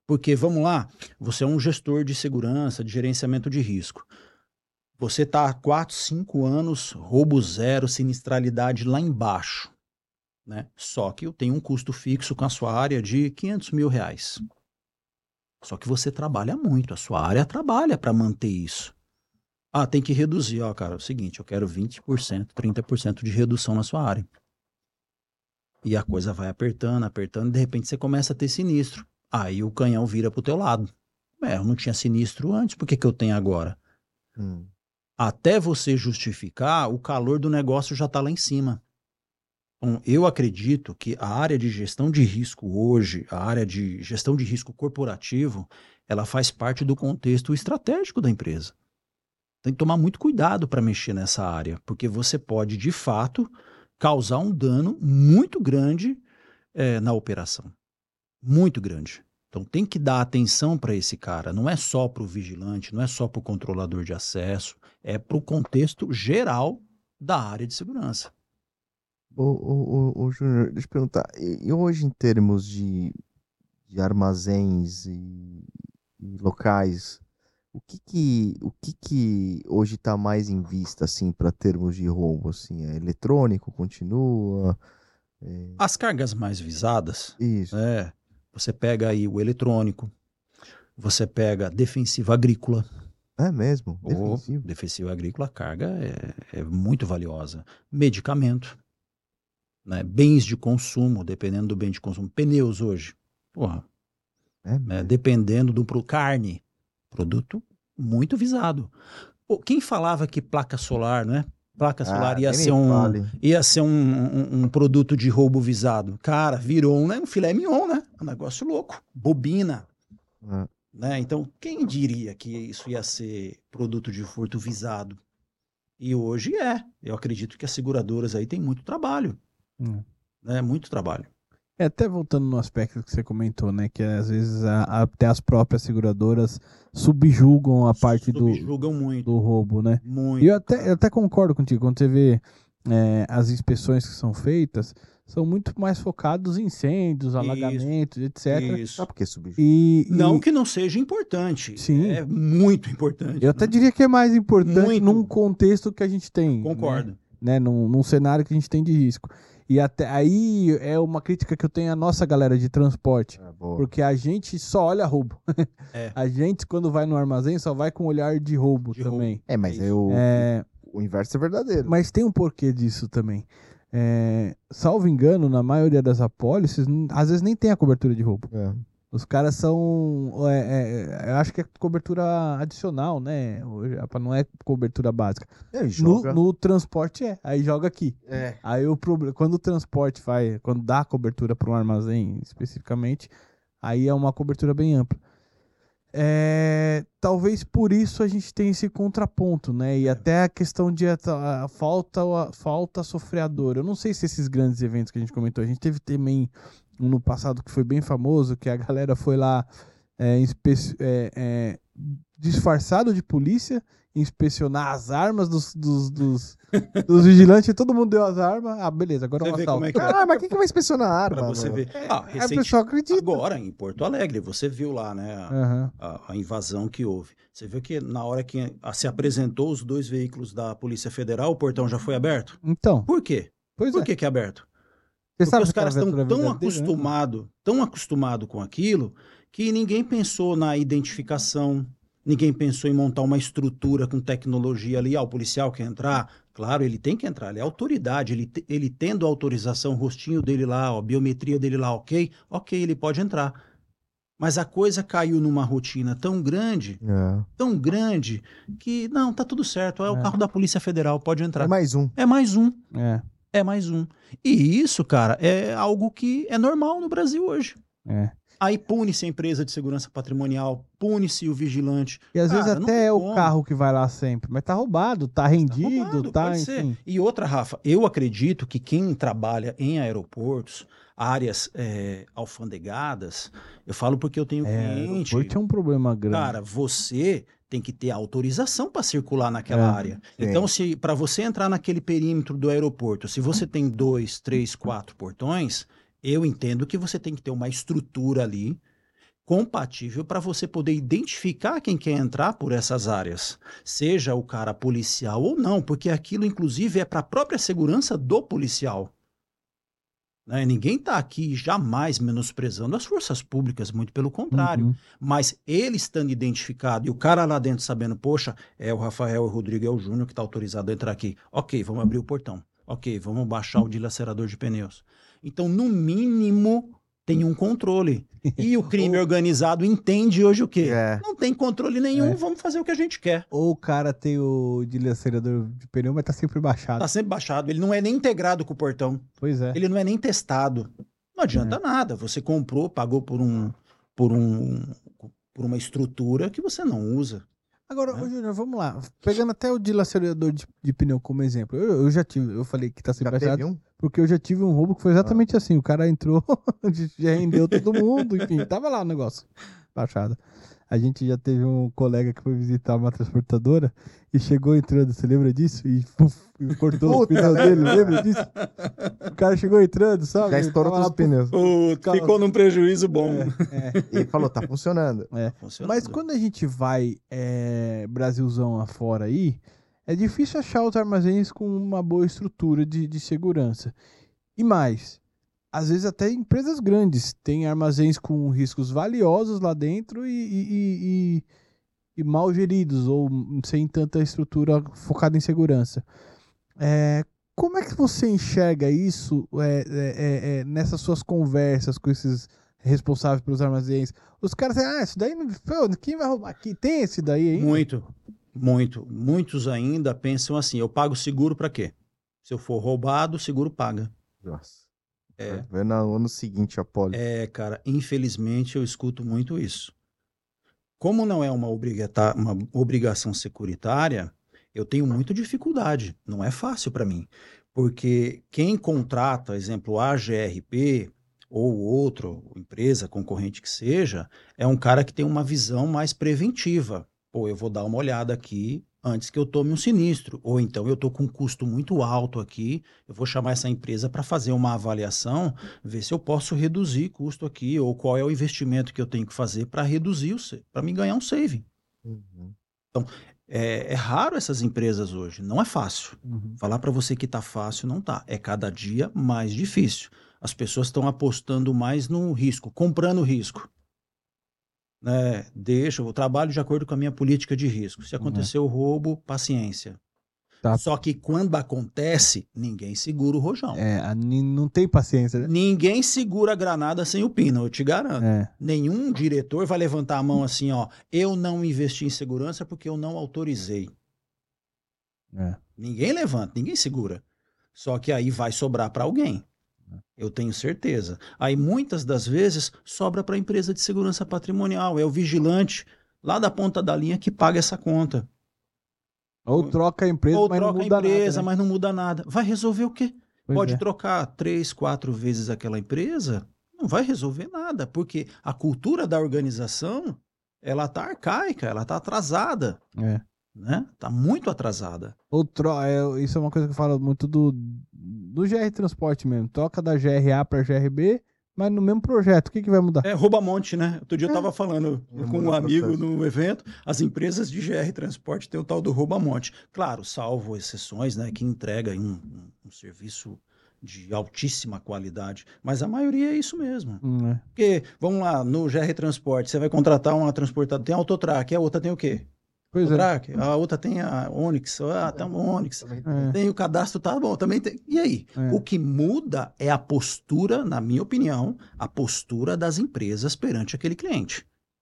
C: Porque, vamos lá, você é um gestor de segurança, de gerenciamento de risco. Você está há quatro, cinco anos, roubo zero, sinistralidade lá embaixo. Né? Só que eu tenho um custo fixo com a sua área de quinhentos mil reais. Só que você trabalha muito, a sua área trabalha para manter isso. Ah, tem que reduzir. Ó, cara, é o seguinte, eu quero vinte por cento, trinta por cento de redução na sua área. E a coisa vai apertando, apertando, e de repente você começa a ter sinistro. Aí o canhão vira pro teu lado. É, eu não tinha sinistro antes, por que que eu tenho agora?
B: Hum.
C: Até você justificar, o calor do negócio já está lá em cima. Então, eu acredito que a área de gestão de risco hoje, a área de gestão de risco corporativo, ela faz parte do contexto estratégico da empresa. Tem que tomar muito cuidado para mexer nessa área, porque você pode, de fato, causar um dano muito grande é, na operação. Muito grande. Então tem que dar atenção para esse cara. Não é só para o vigilante, não é só para o controlador de acesso, é para o contexto geral da área de segurança.
B: Ô, ô, ô, ô Júnior, deixa eu perguntar. E, e hoje, em termos de, de armazéns e, e locais, o que que, o que que hoje está mais em vista, assim, para termos de roubo? Assim, é eletrônico, continua? É...
C: As cargas mais visadas,
B: Isso.
C: é, você pega aí o eletrônico, você pega defensivo agrícola.
B: É mesmo?
C: Ou
B: Defensivo?
C: defensivo agrícola, a carga é, é muito valiosa. Medicamento. Né, bens de consumo, dependendo do bem de consumo. Pneus hoje, porra,
B: É
C: né, dependendo do pro carne, produto muito visado. Pô, quem falava que placa solar, né? Placa solar
B: Ah,
C: ia
B: nem
C: ser,
B: me
C: um,
B: fale.
C: ia ser um, um, um produto de roubo visado. Cara, virou um, né, um filé mignon, né? Um negócio louco. Bobina.
B: Ah,
C: Né? Então, quem diria que isso ia ser produto de furto visado? E hoje é. Eu acredito que as seguradoras aí têm muito trabalho.
A: Hum.
C: Né? Muito trabalho.
A: É, até voltando no aspecto que você comentou, né? Que às vezes a, a, até as próprias seguradoras subjugam a parte do,
C: Subjugam muito.
A: do roubo, né?
C: Muito.
A: E eu até, eu até concordo contigo, quando você vê é, as inspeções que são feitas, são muito mais focados em incêndios,
C: Isso,
A: etcétera, etcétera.
C: Isso.
B: sabe por que subjuga?
A: E,
C: Não
A: e
C: que não seja importante.
A: Sim.
C: É muito importante.
A: eu até
C: né?
A: diria que é mais importante
C: Muito.
A: num contexto que a gente tem.
C: Concordo.
A: Né? Né? Num, num cenário que a gente tem de risco. E até aí é uma crítica que eu tenho à nossa galera de transporte.
B: Ah, boa.
A: Porque a gente só olha roubo.
C: É.
A: A gente, quando vai no armazém, só vai com olhar de roubo
C: De
A: também.
C: roubo.
B: É, mas
C: É
B: é o,
A: É,
B: o inverso é verdadeiro.
A: mas tem um porquê disso também. É, salvo engano, na maioria das apólices, n- às vezes nem tem a cobertura de roubo.
B: É.
A: Os caras são. É, é, eu acho que é cobertura adicional, né? Hoje, não é cobertura básica.
B: É,
A: No,
B: joga.
A: no transporte é, aí joga aqui.
B: É.
A: Aí o problema, quando o transporte faz, quando dá cobertura para um armazém especificamente, aí é uma cobertura bem ampla. É, talvez por isso a gente tem esse contraponto, né? E
C: É.
A: até a questão de a, a falta, a falta sofrer a dor. Eu não sei se esses grandes eventos que a gente comentou, a gente teve também um no passado que foi bem famoso, que a galera foi lá é, inspe é, é, disfarçado de polícia, inspecionar as armas dos, dos, dos, dos vigilantes, e todo mundo deu as armas. Ah, beleza, agora é
C: Você
A: um
C: vê
A: assalto.
C: como é que é.
B: Ah, mas quem que vai inspecionar a arma?
C: Pra você
B: meu?
C: ver. Ah,
A: Aí a
C: recente...
A: pessoa acredita.
C: Agora, em Porto Alegre, você viu lá, né? A,
A: Aham.
C: a- a invasão que houve. Você viu que na hora que a- se apresentou os dois veículos da Polícia Federal, o portão já foi aberto?
A: Então,
C: Por quê?
A: pois
C: Por
A: é.
C: que que é aberto?
A: Você
C: Porque
A: sabe
C: os
A: se aquela
C: caras estão
A: viatura é
C: tão
A: verdadeira, né?
C: acostumados, tão acostumados com aquilo, que ninguém pensou na identificação, ninguém pensou em montar uma estrutura com tecnologia ali. Ah, o policial quer entrar? Claro, ele tem que entrar, ele é autoridade, ele, te- ele tendo a autorização, o rostinho dele lá, ó, a biometria dele lá, ok? Ok, ele pode entrar. Mas a coisa caiu numa rotina tão grande,
B: É.
C: tão grande, que não, tá tudo certo, é o
A: É.
C: carro da Polícia Federal, pode entrar.
B: É mais um.
C: É mais um.
A: É,
C: É mais um. E isso, cara, é algo que é normal no Brasil hoje.
A: é.
C: Aí pune-se a empresa de segurança patrimonial, pune-se o vigilante.
A: E às
C: Cara,
A: vezes
C: não
A: até
C: tem
A: é o
C: como.
A: carro que vai lá sempre, mas tá roubado, tá
C: Tá
A: rendido,
C: roubado,
A: tá,
C: pode ser.
A: enfim.
C: E outra, Rafa, eu acredito que quem trabalha em aeroportos, áreas é, alfandegadas, eu falo porque eu tenho
A: É,
C: cliente.
A: aeroporto é um problema grande.
C: Cara, você tem que ter autorização para circular naquela
A: É,
C: área.
B: sim.
C: Então, se para você entrar naquele perímetro do aeroporto, se você tem dois, três, quatro portões, eu entendo que você tem que ter uma estrutura ali compatível para você poder identificar quem quer entrar por essas áreas, seja o cara policial ou não, porque aquilo, inclusive, é para a própria segurança do policial. Né? Ninguém está aqui jamais menosprezando as forças públicas, muito pelo contrário.
A: Uhum.
C: Mas ele estando identificado e o cara lá dentro sabendo, poxa, é o Rafael, o Rodrigo, é o Júnior que está autorizado a entrar aqui. Ok, vamos abrir o portão. Ok, vamos baixar o dilacerador de pneus. Então, no mínimo, tem um controle. E o crime organizado entende hoje o quê?
B: É.
C: Não tem controle nenhum,
A: É.
C: vamos fazer o que a gente quer.
A: Ou o cara tem o dilacerador de pneu, mas tá sempre baixado.
C: Tá sempre baixado, ele não é nem integrado com o portão.
A: Pois é.
C: Ele não é nem testado. Não adianta
A: É.
C: nada. Você comprou, pagou por um, por um, por uma estrutura que você não usa.
A: Agora,
C: É.
A: ô, Júnior, vamos lá. Pegando até o dilacerador de, de pneu como exemplo. Eu, eu já tive, eu falei que tá sempre
B: Já
A: baixado,
B: teve um?
A: porque eu já tive um roubo que foi exatamente assim. O cara entrou, já rendeu todo mundo, enfim, tava lá o negócio baixado. A gente já teve um colega que foi visitar uma transportadora e chegou entrando, você lembra disso? E, puf, e cortou o
B: Puta,
A: pneu dele, lembra disso? O cara chegou entrando, sabe?
B: Já estourou
A: Tava
B: todos
A: lá,
B: os pneus.
A: Calma.
C: Ficou num prejuízo bom.
A: É,
B: E ele falou, tá funcionando.
A: é.
C: Funcionando.
A: Mas quando a gente vai é, Brasilzão afora aí, é difícil achar os armazéns com uma boa estrutura de, de segurança. E mais, às vezes até empresas grandes têm armazéns com riscos valiosos lá dentro e, e, e, e- e mal geridos ou sem tanta estrutura focada em segurança. É, como é que você enxerga isso é, é, é, é, nessas suas conversas com esses responsáveis pelos armazéns? Os caras dizem, ah, isso daí, não, pô, quem vai roubar aqui? Tem esse daí aí?
C: Muito, muito. Muitos ainda pensam assim, eu pago seguro para quê? Se eu for roubado, o seguro paga.
B: Nossa.
C: É.
B: Vai no ano seguinte, a poli.
C: É, cara, infelizmente eu escuto muito isso. Como não é uma, obrigata- uma obrigação securitária, eu tenho muita dificuldade. Não é fácil para mim. Porque quem contrata, exemplo, a G R P ou outra empresa concorrente que seja, é um cara que tem uma visão mais preventiva. Pô, eu vou dar uma olhada aqui antes que eu tome um sinistro. Ou então eu estou com um custo muito alto aqui, eu vou chamar essa empresa para fazer uma avaliação, ver se eu posso reduzir custo aqui, ou qual é o investimento que eu tenho que fazer para reduzir, para me ganhar um saving.
B: Uhum.
C: É, é raro essas empresas hoje, não é fácil.
A: Uhum.
C: Falar para você que tá fácil, não tá. É cada dia mais difícil. As pessoas estão apostando mais no risco, comprando risco. Né? Deixa, eu trabalho de acordo com a minha política de risco. Se acontecer o roubo, paciência.
A: Tá.
C: Só que quando acontece, ninguém segura o rojão.
A: É, a- ni- não tem paciência, né?
C: Ninguém segura a granada sem o pino, eu te garanto.
A: É,
C: Nenhum diretor vai levantar a mão assim, ó, eu não investi em segurança porque eu não autorizei.
A: é.
C: Ninguém levanta, ninguém segura. Só que aí vai sobrar para alguém. Eu tenho certeza. Aí muitas das vezes sobra para a empresa de segurança patrimonial. É o vigilante lá da ponta da linha que paga essa conta.
A: Ou troca a empresa,
C: Ou
A: mas
C: troca
A: não
C: a
A: muda
C: empresa,
A: nada, né?
C: mas não muda nada. Vai resolver o quê?
A: Pois
C: Pode
A: é.
C: trocar três, quatro vezes aquela empresa, não vai resolver nada, porque a cultura da organização, ela tá arcaica, ela tá atrasada,
A: É.
C: né? Tá muito atrasada.
A: Ou tro- é, isso é uma coisa que eu falo muito do, do G R Transporte mesmo. Troca da G R A para G R B, mas no mesmo projeto. O que, que vai mudar?
C: É rouba-monte, né? Outro dia eu tava falando
B: É,
C: com um
B: muda o
C: amigo
B: processo.
C: no evento, as empresas de G R Transporte têm o tal do rouba-monte. Claro, salvo exceções, né? Que entrega aí um, um- um serviço de altíssima qualidade, mas a maioria é isso mesmo.
A: Hum, é.
C: Porque, vamos lá, no G R Transporte, você vai contratar uma transportadora, tem a Autotrac, a outra tem o quê?
A: Pois é.
C: Autotrac, a outra tem a Onix, ah, tem uma Onix,
B: Também
A: É.
C: tem o cadastro, tá bom, também tem. E aí?
A: É.
C: O que muda é a postura, na minha opinião, a postura das empresas perante aquele cliente.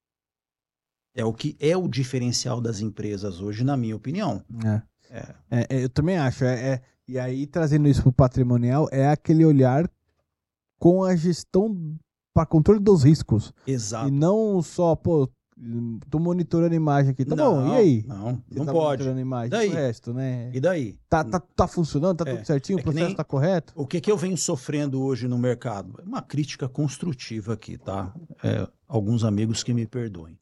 C: É o que é o diferencial das empresas hoje, na minha opinião.
A: É.
C: É.
A: É, é, eu também acho. É, é- e aí, trazendo isso pro patrimonial, é aquele olhar com a gestão para controle dos riscos.
C: Exato.
A: E não só, pô, tô monitorando a imagem aqui. Tá bom, e aí?
C: Não,
A: Você
C: não
A: tá
C: pode.
A: monitorando a imagem,
C: Daí?
A: o resto, né?
C: E daí?
A: Tá, tá, tá funcionando? Tá
C: É.
A: tudo certinho?
C: É
A: O
C: que
A: processo
C: nem-
A: tá correto?
C: O que, que eu venho sofrendo hoje no mercado? Uma crítica construtiva aqui, tá? É, alguns amigos que me perdoem.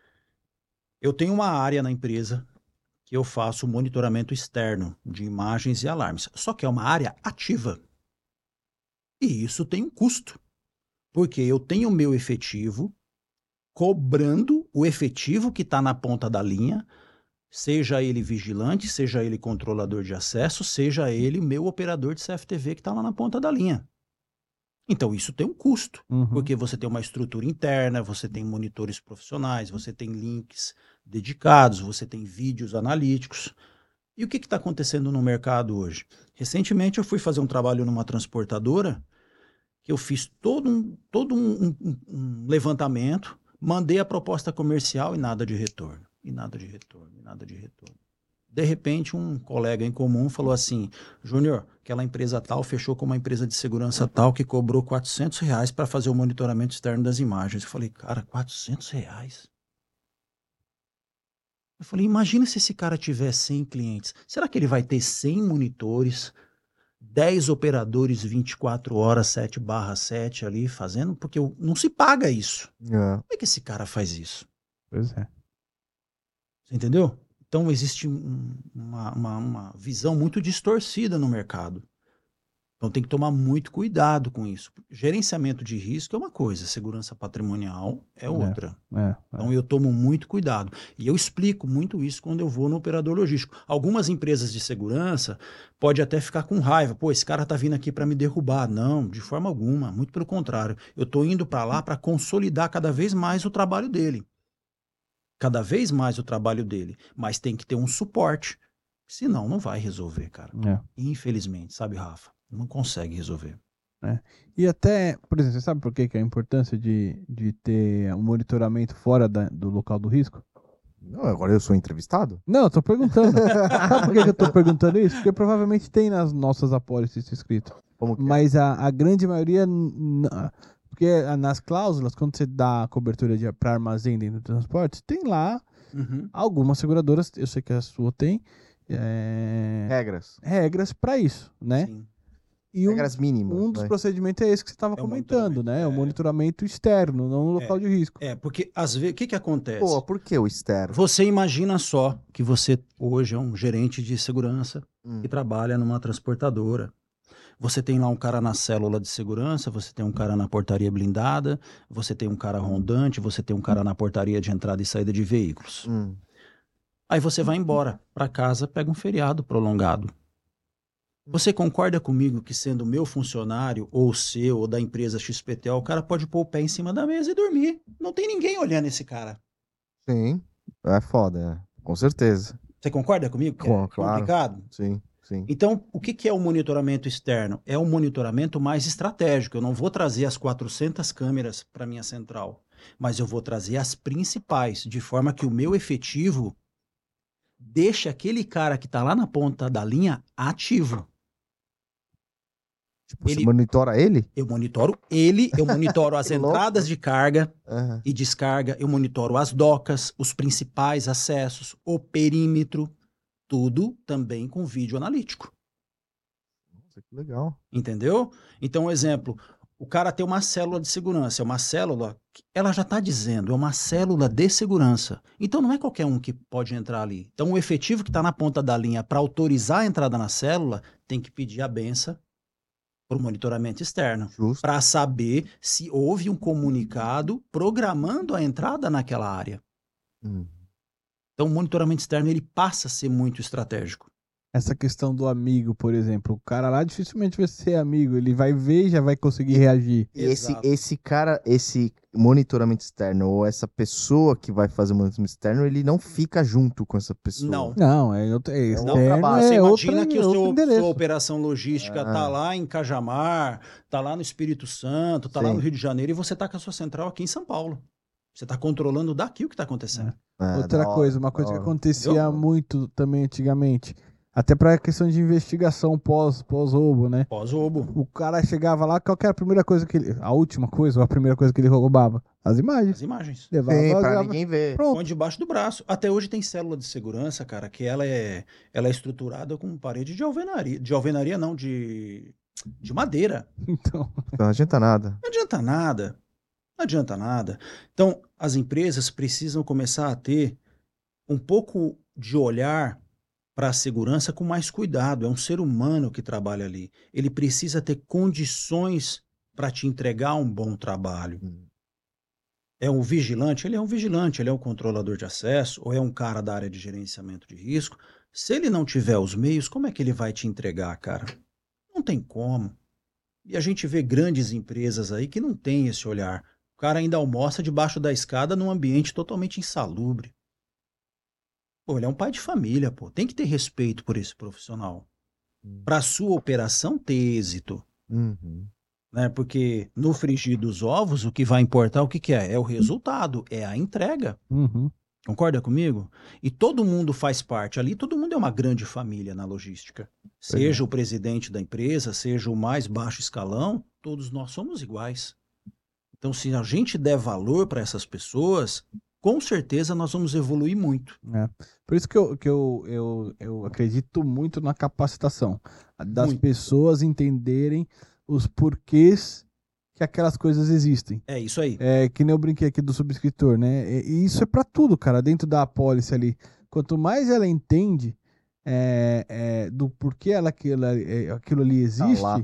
C: Eu tenho uma área na empresa que eu faço monitoramento externo de imagens e alarmes. Só que é uma área ativa. E isso tem um custo. Porque eu tenho o meu efetivo cobrando o efetivo que está na ponta da linha, seja ele vigilante, seja ele controlador de acesso, seja ele meu operador de C F T V que está lá na ponta da linha. Então isso tem um custo,
A: Uhum.
C: porque você tem uma estrutura interna, você tem monitores profissionais, você tem links dedicados, você tem vídeos analíticos. E o que está acontecendo no mercado hoje? Recentemente eu fui fazer um trabalho numa transportadora, que eu fiz todo um, todo um, um, um levantamento, mandei a proposta comercial e nada de retorno, e nada de retorno, e nada de retorno. De repente, um colega em comum falou assim, Júnior, aquela empresa tal fechou com uma empresa de segurança tal que cobrou quatrocentos reais para fazer o monitoramento externo das imagens. Eu falei, cara, quatrocentos reais? Eu falei, imagina se esse cara tiver cem clientes. Será que ele vai ter cem monitores, dez operadores vinte e quatro horas, sete barra sete ali fazendo? Porque não se paga isso.
B: É.
C: Como é que esse cara faz isso?
A: Pois é.
C: Você entendeu? Então existe um, uma, uma, uma visão muito distorcida no mercado. Então tem que tomar muito cuidado com isso. Gerenciamento de risco é uma coisa, segurança patrimonial é outra.
A: É, é.
C: Então eu tomo muito cuidado. E eu explico muito isso quando eu vou no operador logístico. Algumas empresas de segurança podem até ficar com raiva. Pô, esse cara tá vindo aqui para me derrubar. Não, de forma alguma. Muito pelo contrário. Eu tô indo para lá para consolidar cada vez mais o trabalho dele. Cada vez mais o trabalho dele. Mas tem que ter um suporte. Senão não vai resolver, cara.
A: É.
C: Infelizmente, sabe, Rafa? Não consegue resolver.
A: É. E até, por exemplo, você sabe por que, que é a importância de, de ter um monitoramento fora da, do local do risco?
B: Não, agora eu sou entrevistado?
A: Não, eu tô perguntando. Sabe por que, que eu tô perguntando isso? Porque provavelmente tem nas nossas apólices isso escrito.
B: Como que é?
A: Mas a, a grande maioria... n- Porque nas cláusulas, quando você dá a cobertura para armazém dentro do transporte, tem lá
C: Uhum.
A: algumas seguradoras, eu sei que a sua tem, é,
B: Regras.
A: regras para isso, né?
C: Sim.
A: E um,
B: Regras mínimas.
A: um dos
B: vai.
A: procedimentos é esse que você estava
C: É o
A: comentando,
C: monitoramento,
A: né?
C: é.
A: O monitoramento externo, não no local
C: É.
A: de risco.
C: É, porque às vezes, o que que acontece?
B: Pô, por que o externo?
C: Você imagina só que você hoje é um gerente de segurança
B: Hum.
C: que trabalha numa transportadora. Você tem lá um cara na célula de segurança, você tem um cara na portaria blindada, você tem um cara rondante, você tem um cara na portaria de entrada e saída de veículos.
B: Hum.
C: Aí você vai embora para casa, pega um feriado prolongado. Você concorda comigo que sendo meu funcionário, ou seu, ou da empresa X P T O, o cara pode pôr o pé em cima da mesa e dormir. Não tem ninguém olhando esse cara.
B: Sim. É foda, é. Com certeza.
C: Você concorda comigo? Que
B: Com-
C: é
B: claro.
C: complicado?
B: Sim, sim.
C: Então, o que que é o monitoramento externo? É um monitoramento mais estratégico. Eu não vou trazer as quatrocentas câmeras para minha central, mas eu vou trazer as principais, de forma que o meu efetivo deixe aquele cara que está lá na ponta da linha ativo.
B: Tipo,
C: Ele-
B: você monitora ele?
C: Eu monitoro ele, eu monitoro as
B: Que louco.
C: entradas de carga
B: Aham.
C: e descarga, eu monitoro as docas, os principais acessos, o perímetro, tudo também com vídeo analítico.
B: Nossa, que legal.
C: Entendeu? Então, um exemplo, o cara tem uma célula de segurança, é uma célula, que ela já está dizendo, é uma célula de segurança. Então, não é qualquer um que pode entrar ali. Então, o efetivo que está na ponta da linha para autorizar a entrada na célula tem que pedir a benção para o monitoramento externo,
B: Justo.
C: para saber se houve um comunicado programando a entrada naquela área.
B: Hum.
C: Então, o monitoramento externo ele passa a ser muito estratégico.
A: Essa questão do amigo, por exemplo. O cara lá dificilmente vai ser amigo. Ele vai ver e já vai conseguir reagir.
B: E esse,
C: Exato.
B: esse cara, esse monitoramento externo, ou essa pessoa que vai fazer o monitoramento externo, ele não fica junto com essa pessoa.
C: Não.
A: Não, é, outro, é
B: outro
A: externo,
B: trabalho.
C: Você
A: é
C: imagina
A: outra,
C: que o
A: outro
C: seu,
A: endereço.
C: sua operação logística
B: Ah.
C: tá lá em Cajamar, tá lá no Espírito Santo, tá lá
B: Sim.
C: no Rio de Janeiro e você tá com a sua central aqui em São Paulo. Você tá controlando daqui o que tá acontecendo.
B: É,
A: Outra
B: da hora,
A: coisa, uma
B: da
A: coisa que
B: hora.
A: acontecia
C: Entendeu?
A: muito também antigamente. Até pra questão de investigação pós, pós-roubo, né?
C: Pós-roubo.
A: O cara chegava lá, qual que era a primeira coisa que ele... A última coisa ou a primeira coisa que ele roubava? As imagens.
C: As imagens.
A: Levava,
B: Sim, pra
A: levava-
B: ninguém ver.
A: Pronto.
C: Põe debaixo do braço. Até hoje tem célula de segurança, cara, que ela é, ela é estruturada com parede de alvenaria. De alvenaria não, de, de madeira.
A: Então,
B: Não adianta nada.
C: Não adianta nada. Não adianta nada. Então, as empresas precisam começar a ter um pouco de olhar para a segurança com mais cuidado. É um ser humano que trabalha ali. Ele precisa ter condições para te entregar um bom trabalho.
B: Hum.
C: É um vigilante? Ele é um vigilante, ele é um controlador de acesso, ou é um cara da área de gerenciamento de risco. Se ele não tiver os meios, como é que ele vai te entregar, cara? Não tem como. E a gente vê grandes empresas aí que não têm esse olhar. O cara ainda almoça debaixo da escada num ambiente totalmente insalubre. Pô, ele é um pai de família, pô. Tem que ter respeito por esse profissional. Para a sua operação ter êxito.
B: Uhum.
C: Né? Porque no frigir dos ovos, o que vai importar, o que, que é? É o resultado, é a entrega.
A: Uhum.
C: Concorda comigo? E todo mundo faz parte ali, todo mundo é uma grande família na logística. Seja
B: É.
C: o presidente da empresa, seja o mais baixo escalão, todos nós somos iguais. Então, se a gente der valor para essas pessoas, com certeza nós vamos evoluir muito.
A: É. Por isso que, eu, que eu, eu, eu acredito muito na capacitação. Das
C: Muito.
A: pessoas entenderem os porquês que aquelas coisas existem.
C: É isso aí.
A: É, que nem eu brinquei aqui do subscritor, né? E, e isso é pra tudo, cara, dentro da apólice ali. Quanto mais ela entende é, é, do porquê ela, aquilo, é, aquilo ali existe,
B: lá.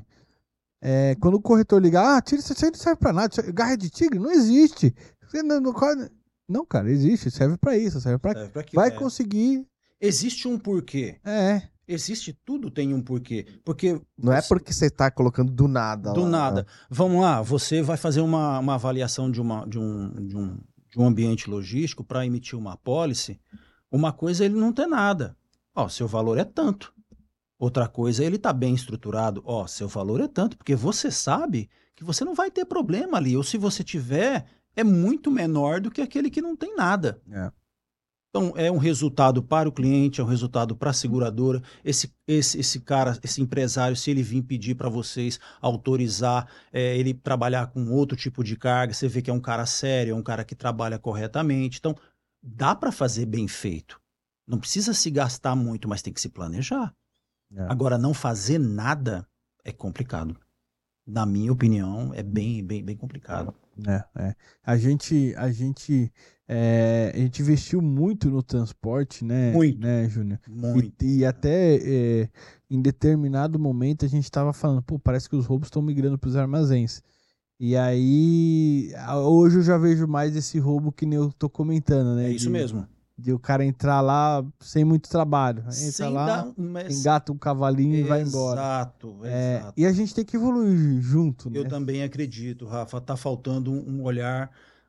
A: é, quando o corretor liga, ah, tira isso aí, não serve pra nada, isso aí- garra de tigre, não existe. Você não, não, não, cara, existe, serve pra isso, serve pra...
C: Serve pra aquilo,
A: Vai
C: é.
A: conseguir,
C: Existe um porquê.
A: é,
C: Existe, tudo tem um porquê. Porque
B: Não é
C: você-
B: porque você tá colocando do nada
C: do
B: lá,
C: nada.
B: né?
C: Vamos lá, você vai fazer uma, uma avaliação de, uma, de, um, de, um, de um ambiente logístico para emitir uma apólice. Uma coisa é ele não ter nada. Ó, seu valor é tanto. Outra coisa é ele tá bem estruturado. Ó, seu valor é tanto, porque você sabe que você não vai ter problema ali. Ou se você tiver, é muito menor do que aquele que não tem nada.
A: é.
C: Então, é um resultado para o cliente, é um resultado para a seguradora. Esse, esse, esse cara, esse empresário, se ele vir pedir para vocês autorizar é, ele trabalhar com outro tipo de carga, você vê que é um cara sério, é um cara que trabalha corretamente. Então, dá para fazer bem feito. Não precisa se gastar muito, mas tem que se planejar.
A: É.
C: Agora, não fazer nada é complicado. Na minha opinião, é bem, bem, bem complicado.
A: É, é. A gente, a gente, é, a gente investiu muito no transporte, né,
C: Muito.
A: né, Júnior?
C: Muito.
A: E, e até é, em determinado momento a gente estava falando, pô, parece que os roubos estão migrando para os armazéns. E aí, a- hoje eu já vejo mais esse roubo que nem eu tô comentando, né?
C: É isso
A: de,
C: mesmo.
A: De o cara entrar lá sem muito trabalho. Entra
C: Sem
A: lá,
C: dar um- mas-
A: engata um cavalinho e vai embora.
C: Exato,
A: É,
C: exato.
A: e a gente tem que evoluir junto, né?
C: Eu também acredito, Rafa, tá faltando um, um olhar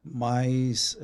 C: mais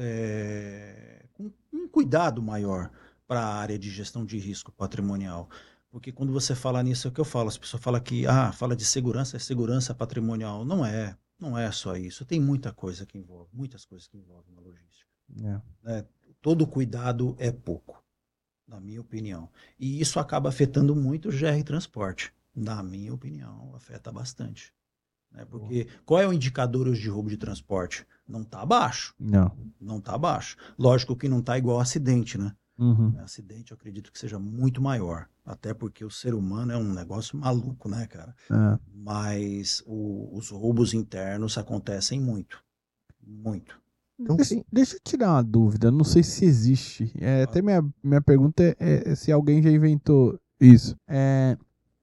C: é, com um cuidado maior para a área de gestão de risco patrimonial. Porque quando você fala nisso, é o que eu falo, as pessoas falam que ah, fala de segurança, é segurança patrimonial. Não é, não é só isso. Tem muita coisa que envolve, muitas coisas que envolvem na logística.
A: É.
C: Né? Todo cuidado é pouco, na minha opinião. E isso acaba afetando muito o G R Transporte. Na minha opinião, afeta bastante. Né? Porque qual é o indicador hoje de roubo de transporte? Não está baixo.
A: Não.
C: Não está baixo. Lógico que não está igual acidente, né?
A: Uhum.
C: Acidente eu acredito que seja muito maior. Até porque o ser humano é um negócio maluco, né, cara?
A: É.
C: Mas o- os roubos internos acontecem muito. Muito.
B: Então,
A: Deixa,
B: sim.
A: deixa eu tirar uma dúvida, não sei se existe. É, até minha, minha pergunta é, é se alguém já inventou isso. É,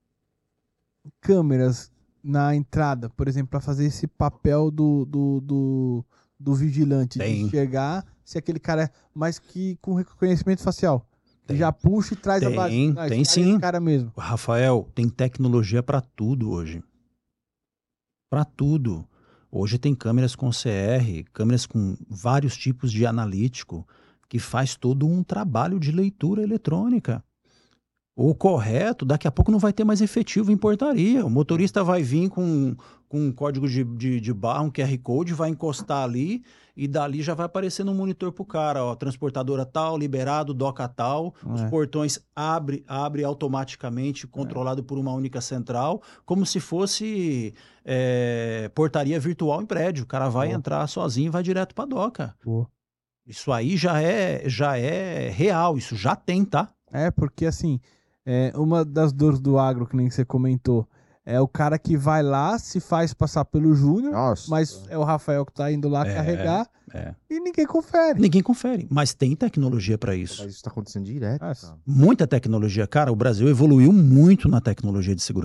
A: câmeras na entrada, por exemplo, para fazer esse papel do, do, do, do vigilante,
C: Tem.
A: de enxergar se aquele cara é, mas que com reconhecimento facial. Que
C: Tem.
A: já puxa e traz a
C: Tem,
A: base.
C: tem
A: esse cara é
C: sim.
A: esse cara mesmo.
C: Rafael, tem tecnologia para tudo hoje. Para tudo. Hoje tem câmeras com C R, câmeras com vários tipos de analítico, que faz todo um trabalho de leitura eletrônica. O correto, daqui a pouco não vai ter mais efetivo em portaria. O motorista vai vir com, com um código de, de, de barra, um Q R Code, vai encostar ali e dali já vai aparecer no monitor pro cara, ó, transportadora tal, liberado, doca tal, os
A: É.
C: portões abre, abre automaticamente, controlado por uma única central, como se fosse é, portaria virtual em prédio. O cara vai
A: Boa.
C: entrar sozinho e vai direto pra doca.
A: Boa.
C: Isso aí já é, já é real, isso já tem, tá?
A: É, porque assim, é, uma das dores do agro, que nem você comentou, é o cara que vai lá, se faz passar pelo Júnior,
B: Nossa.
A: mas é o Rafael que tá indo lá
C: É,
A: carregar
C: é.
A: e ninguém confere.
C: Ninguém confere, mas tem tecnologia para isso.
B: Mas isso tá acontecendo direto,
A: Ah,
B: cara.
C: Muita tecnologia. Cara, o Brasil evoluiu muito na tecnologia de segurança.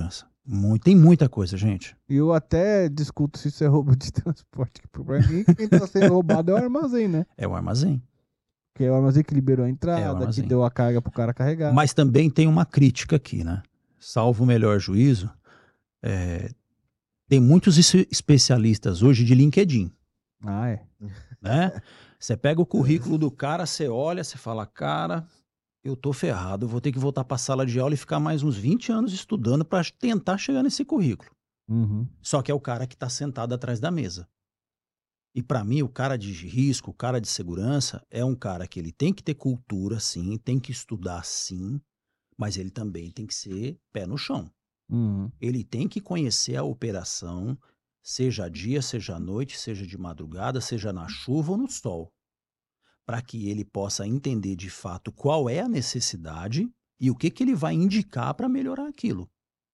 C: Muito, tem muita coisa, gente.
A: E eu até discuto se isso é roubo de transporte. Que pra mim, quem tá sendo roubado é o armazém, né?
C: É o armazém.
A: Que é o armazém que liberou a
C: É o
A: entrada, que
C: armazém.
A: deu a carga pro cara carregar.
C: Mas também tem uma crítica aqui, né? Salvo o melhor juízo, é, tem muitos es- especialistas hoje de LinkedIn,
A: Ah, é.
C: né? Você pega o currículo do cara, você olha, você fala, cara, eu tô ferrado, eu vou ter que voltar pra sala de aula e ficar mais uns vinte anos estudando para tentar chegar nesse currículo.
A: Uhum.
C: Só que é o cara que tá sentado atrás da mesa. E para mim, o cara de risco, o cara de segurança, é um cara que ele tem que ter cultura, sim, tem que estudar, sim, mas ele também tem que ser pé no chão.
A: Uhum.
C: Ele tem que conhecer a operação, seja dia, seja à noite, seja de madrugada, seja na chuva ou no sol, para que ele possa entender de fato qual é a necessidade e o que, que ele vai indicar para melhorar aquilo.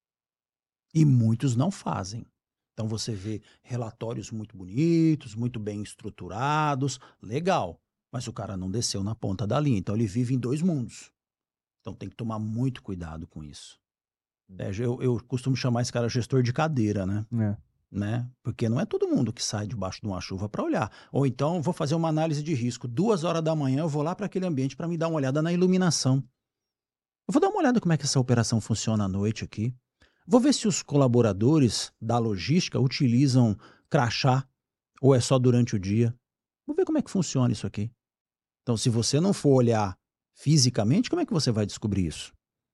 C: E muitos não fazem. Então você vê relatórios muito bonitos, muito bem estruturados, legal, mas o cara não desceu na ponta da linha, então ele vive em dois mundos. Então tem que tomar muito cuidado com isso. É, eu, eu costumo chamar esse cara gestor de cadeira, né?
A: É.
C: né? Porque não é todo mundo que sai debaixo de uma chuva para olhar. Ou então vou fazer uma análise de risco. Duas horas da manhã eu vou lá para aquele ambiente para me dar uma olhada na iluminação. Eu vou dar uma olhada como é que essa operação funciona à noite aqui. Vou ver se os colaboradores da logística utilizam crachá ou é só durante o dia. Vou ver como é que funciona isso aqui. Então, se você não for olhar fisicamente, como é que você vai descobrir isso?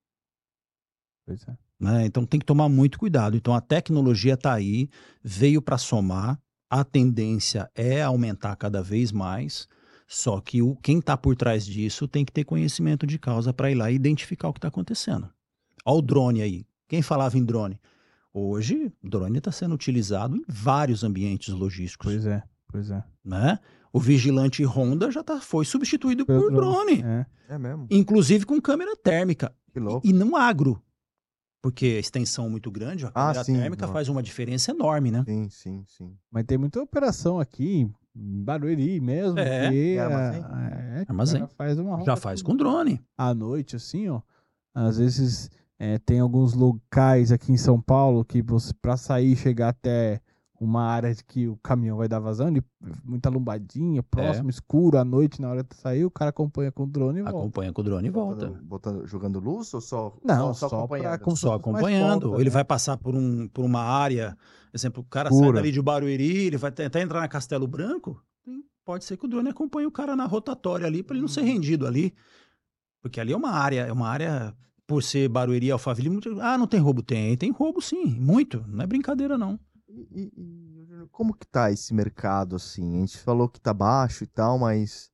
A: Pois é.
C: Né? Então tem que tomar muito cuidado. Então a tecnologia está aí, veio para somar, a tendência é aumentar cada vez mais, só que o, quem está por trás disso tem que ter conhecimento de causa para ir lá e identificar o que está acontecendo. Olha o drone aí. Quem falava em drone? Hoje, o drone está sendo utilizado em vários ambientes logísticos.
A: Pois é, pois é.
C: Né? O vigilante Honda já tá, foi substituído por drone,
A: É.
B: É mesmo?
C: inclusive com câmera térmica.
B: Que louco.
C: E, e não agro. Porque a extensão muito grande, a
B: Ah,
C: câmera
B: sim,
C: térmica
B: não.
C: faz uma diferença enorme, né?
B: Sim, sim, sim.
A: Mas tem muita operação aqui, em Barueri mesmo,
C: É.
A: que
B: Em
A: a-
B: armazém?
A: é, que o
C: Armazém.
A: cara faz uma
C: Já
A: ronda
C: faz
A: com-
C: com drone.
A: à noite, assim, ó. Às vezes é, tem alguns locais aqui em São Paulo que você, pra sair e chegar até uma área que o caminhão vai dar vazão, ele, muita lombadinha, próximo, escuro, à noite, na hora de sair, o cara acompanha com o drone e volta.
C: Acompanha com o drone e volta.
B: Botando, botando- jogando luz ou só,
A: Não,
B: só,
A: só
B: acompanhando?
A: pra- como se
C: Só
A: fosse mais
C: acompanhando.
A: volta,
C: Ele
A: né?
C: vai passar por, um, por uma área, por exemplo, o cara sai
B: Escura.
C: dali de Barueri, ele vai tentar entrar na Castelo Branco, tem- pode ser que o drone acompanhe o cara na rotatória ali, para ele não ser rendido ali. Porque ali é uma área, é uma área, por ser Barueri, Alphaville, muito... ah, não tem roubo? Tem, tem roubo sim, muito, não é brincadeira não.
B: E, e- e, Júnior, como que tá esse mercado, assim? A gente falou que tá baixo e tal, mas...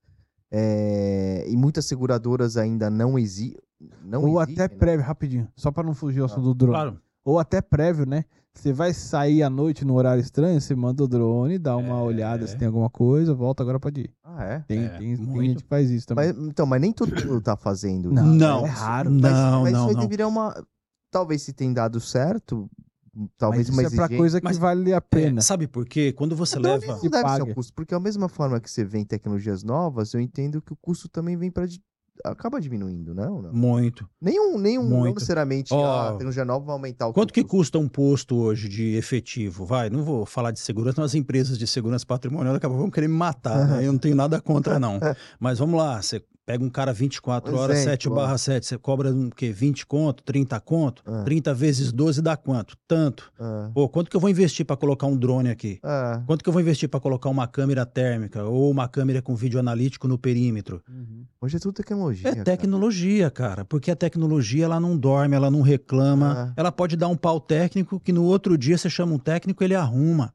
B: é, e muitas seguradoras ainda não existem. Não
A: Ou
B: exigem,
A: até
B: né?
A: prévio, rapidinho, só pra não fugir o assunto do drone.
C: Claro.
A: Ou até prévio, né? Você vai sair à noite no horário estranho, você manda o drone, dá uma
C: É.
A: olhada se tem alguma coisa, volta, agora pode ir.
B: Ah, é?
A: Tem,
C: É,
A: tem, tem
C: muito.
A: gente que faz isso também.
B: Mas, então, mas nem todo mundo tá fazendo
A: Não,
B: isso.
C: Não,
A: é raro.
B: Mas,
C: não,
B: mas
C: não,
B: isso aí
C: não.
B: deveria uma... Talvez se tem dado certo, talvez
A: Mas
B: uma
A: isso é pra
B: exigência...
A: coisa que
C: Mas-
A: vale a
C: É,
A: pena.
C: sabe por quê? Quando você
B: Não,
C: leva...
B: não
A: que
B: deve ser
A: paga.
B: o custo, porque da mesma forma que você vê em tecnologias novas, eu entendo que o custo também vem para acaba diminuindo, não? não.
C: Muito.
B: Nenhum, nenhum, não
C: Muito.
B: necessariamente
C: Ó,
B: a tecnologia nova vai aumentar o
C: Quanto que
B: teu custo.
C: custa um posto hoje de efetivo? Vai, não vou falar de segurança, mas as empresas de segurança patrimonial acabam vão querer me matar, né? Eu não tenho nada contra, não. Mas vamos lá, você pega um cara vinte e quatro
B: Um
C: horas,
B: exemplo,
C: sete barra sete, você cobra um quê? vinte conto, trinta conto?
B: Ah.
C: trinta vezes doze dá quanto? Tanto.
B: Ah,
C: Pô, quanto que eu vou investir para colocar um drone aqui?
B: ah,
C: Quanto que eu vou investir para colocar uma câmera térmica ou uma câmera com vídeo analítico no perímetro?
A: Uhum.
B: hoje é tudo tecnologia.
C: É
B: cara.
C: tecnologia, cara, porque a tecnologia ela não dorme, ela não reclama,
B: Ah.
C: ela pode dar um pau técnico que no outro dia você chama um técnico, ele arruma.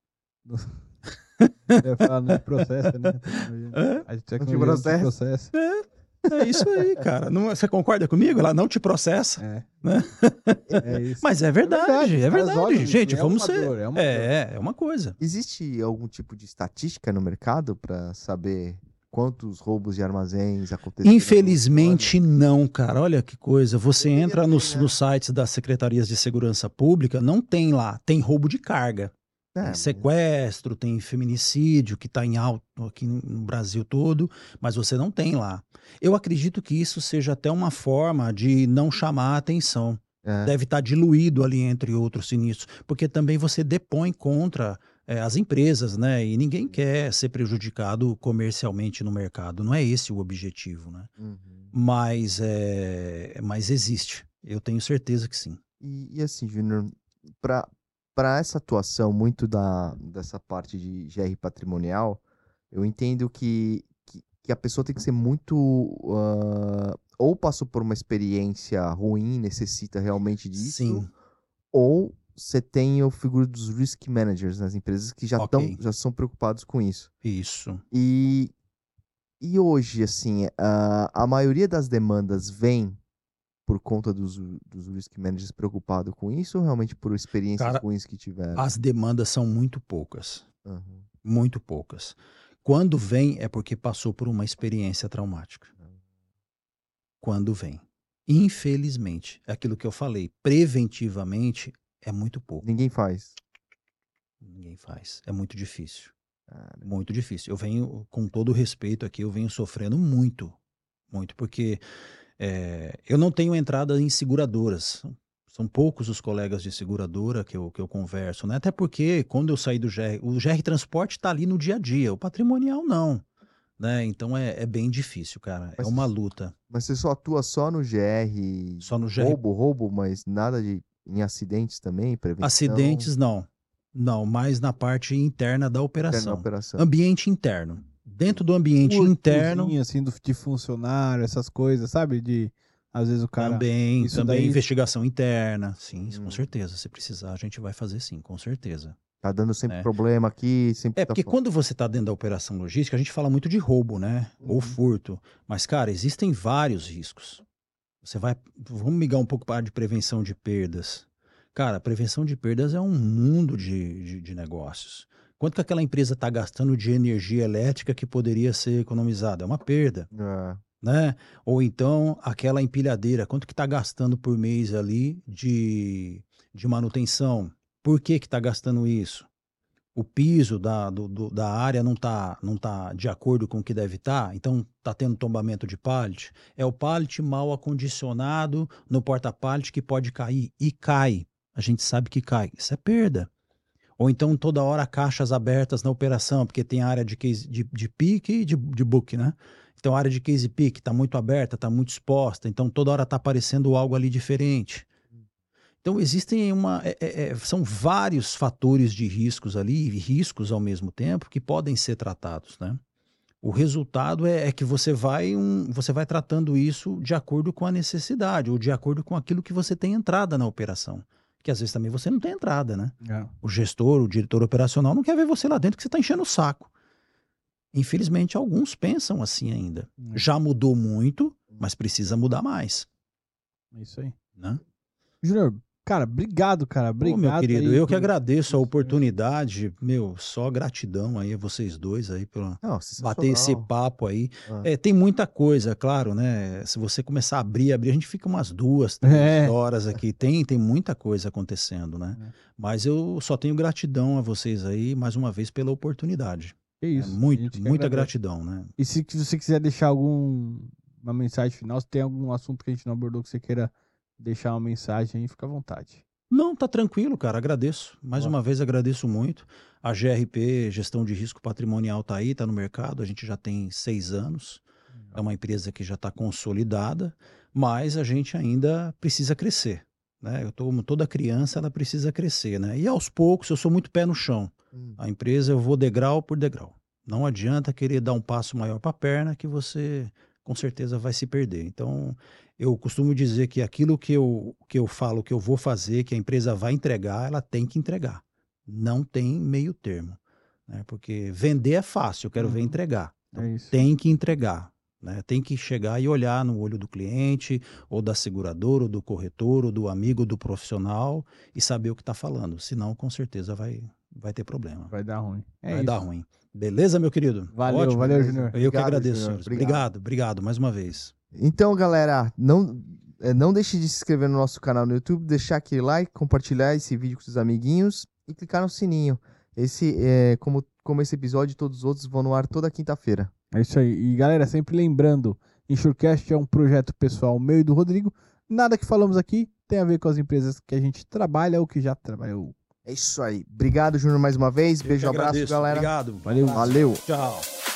A: É, fala, não processa, né?
C: É?
A: A
B: Não te
A: tecnologia
B: processa.
A: processa.
C: É isso aí, cara. Não- você concorda comigo? Ela não te processa.
A: É.
C: Né?
A: É isso.
C: Mas é verdade, é
A: os caras
C: verdade.
A: olham isso,
C: Gente,
A: é
C: vamos
A: uma
C: ser.
A: dor, é uma
C: é, é uma coisa.
B: Existe algum tipo de estatística no mercado para saber quantos roubos de armazéns aconteceram?
C: Infelizmente, não, cara. Olha que coisa. Você
B: Deveria
C: entra
B: ter,
C: nos,
B: né?
C: nos sites das secretarias de segurança pública, não tem lá. Tem roubo de carga.
B: É,
C: Tem
B: mas-
C: sequestro, tem feminicídio, que está em alto aqui no no Brasil todo, mas você não tem lá. Eu acredito que isso seja até uma forma de não chamar a atenção.
B: É.
C: Deve estar diluído ali entre outros sinistros, porque também você depõe contra é, as empresas, né? E ninguém quer ser prejudicado comercialmente no mercado. Não é esse o objetivo, né?
B: Uhum.
C: Mas, é, mas existe. Eu tenho certeza que sim.
B: E, e assim, Júnior, para para essa atuação muito da, dessa parte de G R patrimonial, eu entendo que, que, que a pessoa tem que ser muito. ah, ou passou por uma experiência ruim, necessita realmente disso,
C: Sim,
B: ou você tem o figura dos risk managers nas empresas que já, tão,
C: ok.
B: já são preocupados com isso.
C: Isso.
B: E, e hoje, assim, a, a maioria das demandas vem por conta dos, dos risk managers preocupados com isso ou realmente por experiências
C: Cara,
B: ruins que tiveram?
C: as demandas são muito poucas.
B: Uhum.
C: Muito poucas. Quando vem, é porque passou por uma experiência traumática. Quando vem. Infelizmente, é aquilo que eu falei, preventivamente é muito pouco.
B: Ninguém faz.
C: Ninguém faz. É muito difícil.
B: Cara.
C: Muito difícil. Eu venho, com todo o respeito aqui, eu venho sofrendo muito. Muito, porque é, eu não tenho entrada em seguradoras. São poucos os colegas de seguradora que eu, que eu converso, né? Até porque quando eu saí do G R, o G R Transporte está ali no dia a dia, o patrimonial não. Né? Então é, é bem difícil, cara.
B: Mas
C: é uma
B: você-
C: luta.
B: Mas você só atua só no G R,
C: Só no G R.
B: roubo, roubo, mas nada de em acidentes também, prevenção,
C: Acidentes, não. Não, mais na parte interna da
B: interna
C: operação.
B: operação.
C: Ambiente interno. Dentro do ambiente interno,
A: Furtozinho, assim, do, de funcionário, essas coisas, sabe? De, às vezes o cara...
C: também,
A: isso
C: também
A: daí-
C: investigação interna. Sim,
B: Hum.
C: com certeza. Se precisar, a gente vai fazer sim, com certeza.
B: Tá dando sempre
C: É.
B: problema aqui, sempre
C: É,
B: tá
C: porque
B: fo-
C: quando você está dentro da operação logística, a gente fala muito de roubo, né?
B: Uhum.
C: Ou furto. Mas, cara, existem vários riscos. Você vai. Vamos migrar um pouco para a área de prevenção de perdas. Cara, prevenção de perdas é um mundo de, de, de negócios. Quanto que aquela empresa está gastando de energia elétrica que poderia ser economizada? É uma perda,
B: É.
C: né? Ou então aquela empilhadeira, quanto que está gastando por mês ali de, de manutenção? Por que que está gastando isso? O piso da, do, do- da área não está não tá de acordo com o que deve estar, então está tendo tombamento de pallet. É o pallet mal acondicionado no porta-pallet que pode cair, e cai. A gente sabe que cai. Isso é perda. Ou então toda hora caixas abertas na operação, porque tem área de, case, de, de pick e de, de book, né? Então a área de case pick está muito aberta, está muito exposta, então toda hora está aparecendo algo ali diferente. Então existem uma, é, é, é, são vários fatores de riscos ali, e riscos ao mesmo tempo, que podem ser tratados, né? O resultado é, é que você vai, um, você vai tratando isso de acordo com a necessidade, ou de acordo com aquilo que você tem entrada na operação. Que às vezes também você não tem entrada, né?
A: É.
C: O gestor, o diretor operacional não quer ver você lá dentro que você está enchendo o saco. Infelizmente, alguns pensam assim ainda.
A: É.
C: Já mudou muito, mas precisa mudar mais,
A: É isso aí.
C: né?
A: Júnior, cara, obrigado, cara.
C: Ô,
A: Obrigado.
C: meu querido,
A: aí
C: eu que
A: por-
C: agradeço a
A: por-
C: oportunidade, meu, só gratidão aí a vocês dois aí pela
B: Não,
C: bater esse
B: sensacional.
C: papo aí.
B: Ah.
C: É, tem muita coisa, claro, né? Se você começar a abrir, abrir, a gente fica umas duas, três
A: É.
C: horas aqui. Tem, tem muita coisa acontecendo, né?
A: É.
C: Mas eu só tenho gratidão a vocês aí, mais uma vez, pela oportunidade.
A: Que
C: É
A: isso. a
C: muito,
A: gente que
C: muita
A: agradece.
C: gratidão, né?
A: E se você quiser deixar algum uma mensagem final, se tem algum assunto que a gente não abordou que você queira deixar uma mensagem aí, fica à vontade.
C: Não, tá tranquilo, cara. Agradeço. Mais
A: Ó.
C: uma vez agradeço muito. A G R P, Gestão de Risco Patrimonial, tá aí, tá no mercado. A gente já tem seis anos. É uma empresa que já está consolidada, mas a gente ainda precisa crescer, né? Eu tô, como toda criança, ela precisa crescer, né? E aos poucos, eu sou muito pé no chão.
B: Hum.
C: A empresa eu vou degrau por degrau. Não adianta querer dar um passo maior para a perna que você com certeza vai se perder. Então, eu costumo dizer que aquilo que eu, que eu falo que eu vou fazer, que a empresa vai entregar, ela tem que entregar. Não tem meio termo, né? Porque vender é fácil, eu quero ver
A: Uhum.
C: entregar. Então,
A: É isso.
C: tem que entregar, né? Tem que chegar e olhar no olho do cliente, ou da seguradora, ou do corretor, ou do amigo, do profissional, e saber o que está falando. Senão, com certeza, vai, vai ter problema.
A: Vai dar ruim. É
C: vai
A: isso.
C: dar ruim. Beleza, meu querido?
A: Valeu,
C: Ótimo.
A: valeu,
B: beleza.
A: Júnior.
C: Eu que
B: Obrigado,
C: agradeço,
B: Júnior.
C: senhores.
B: Obrigado.
C: Obrigado, obrigado mais uma vez.
B: Então, galera, não, é, não deixe de se inscrever no nosso canal no YouTube, deixar aquele like, compartilhar esse vídeo com seus amiguinhos e clicar no sininho. Esse, é, como, como esse episódio e todos os outros vão no ar toda quinta-feira.
A: É isso aí. E galera, sempre lembrando, InsureCast é um projeto pessoal meu e do Rodrigo. Nada que falamos aqui tem a ver com as empresas que a gente trabalha ou que já trabalhou.
B: É isso aí. Obrigado, Júnior, mais uma vez.
C: Eu
B: Beijo,
C: que
B: abraço,
C: agradeço.
B: galera.
C: Obrigado.
A: Valeu.
B: Valeu.
C: Tchau.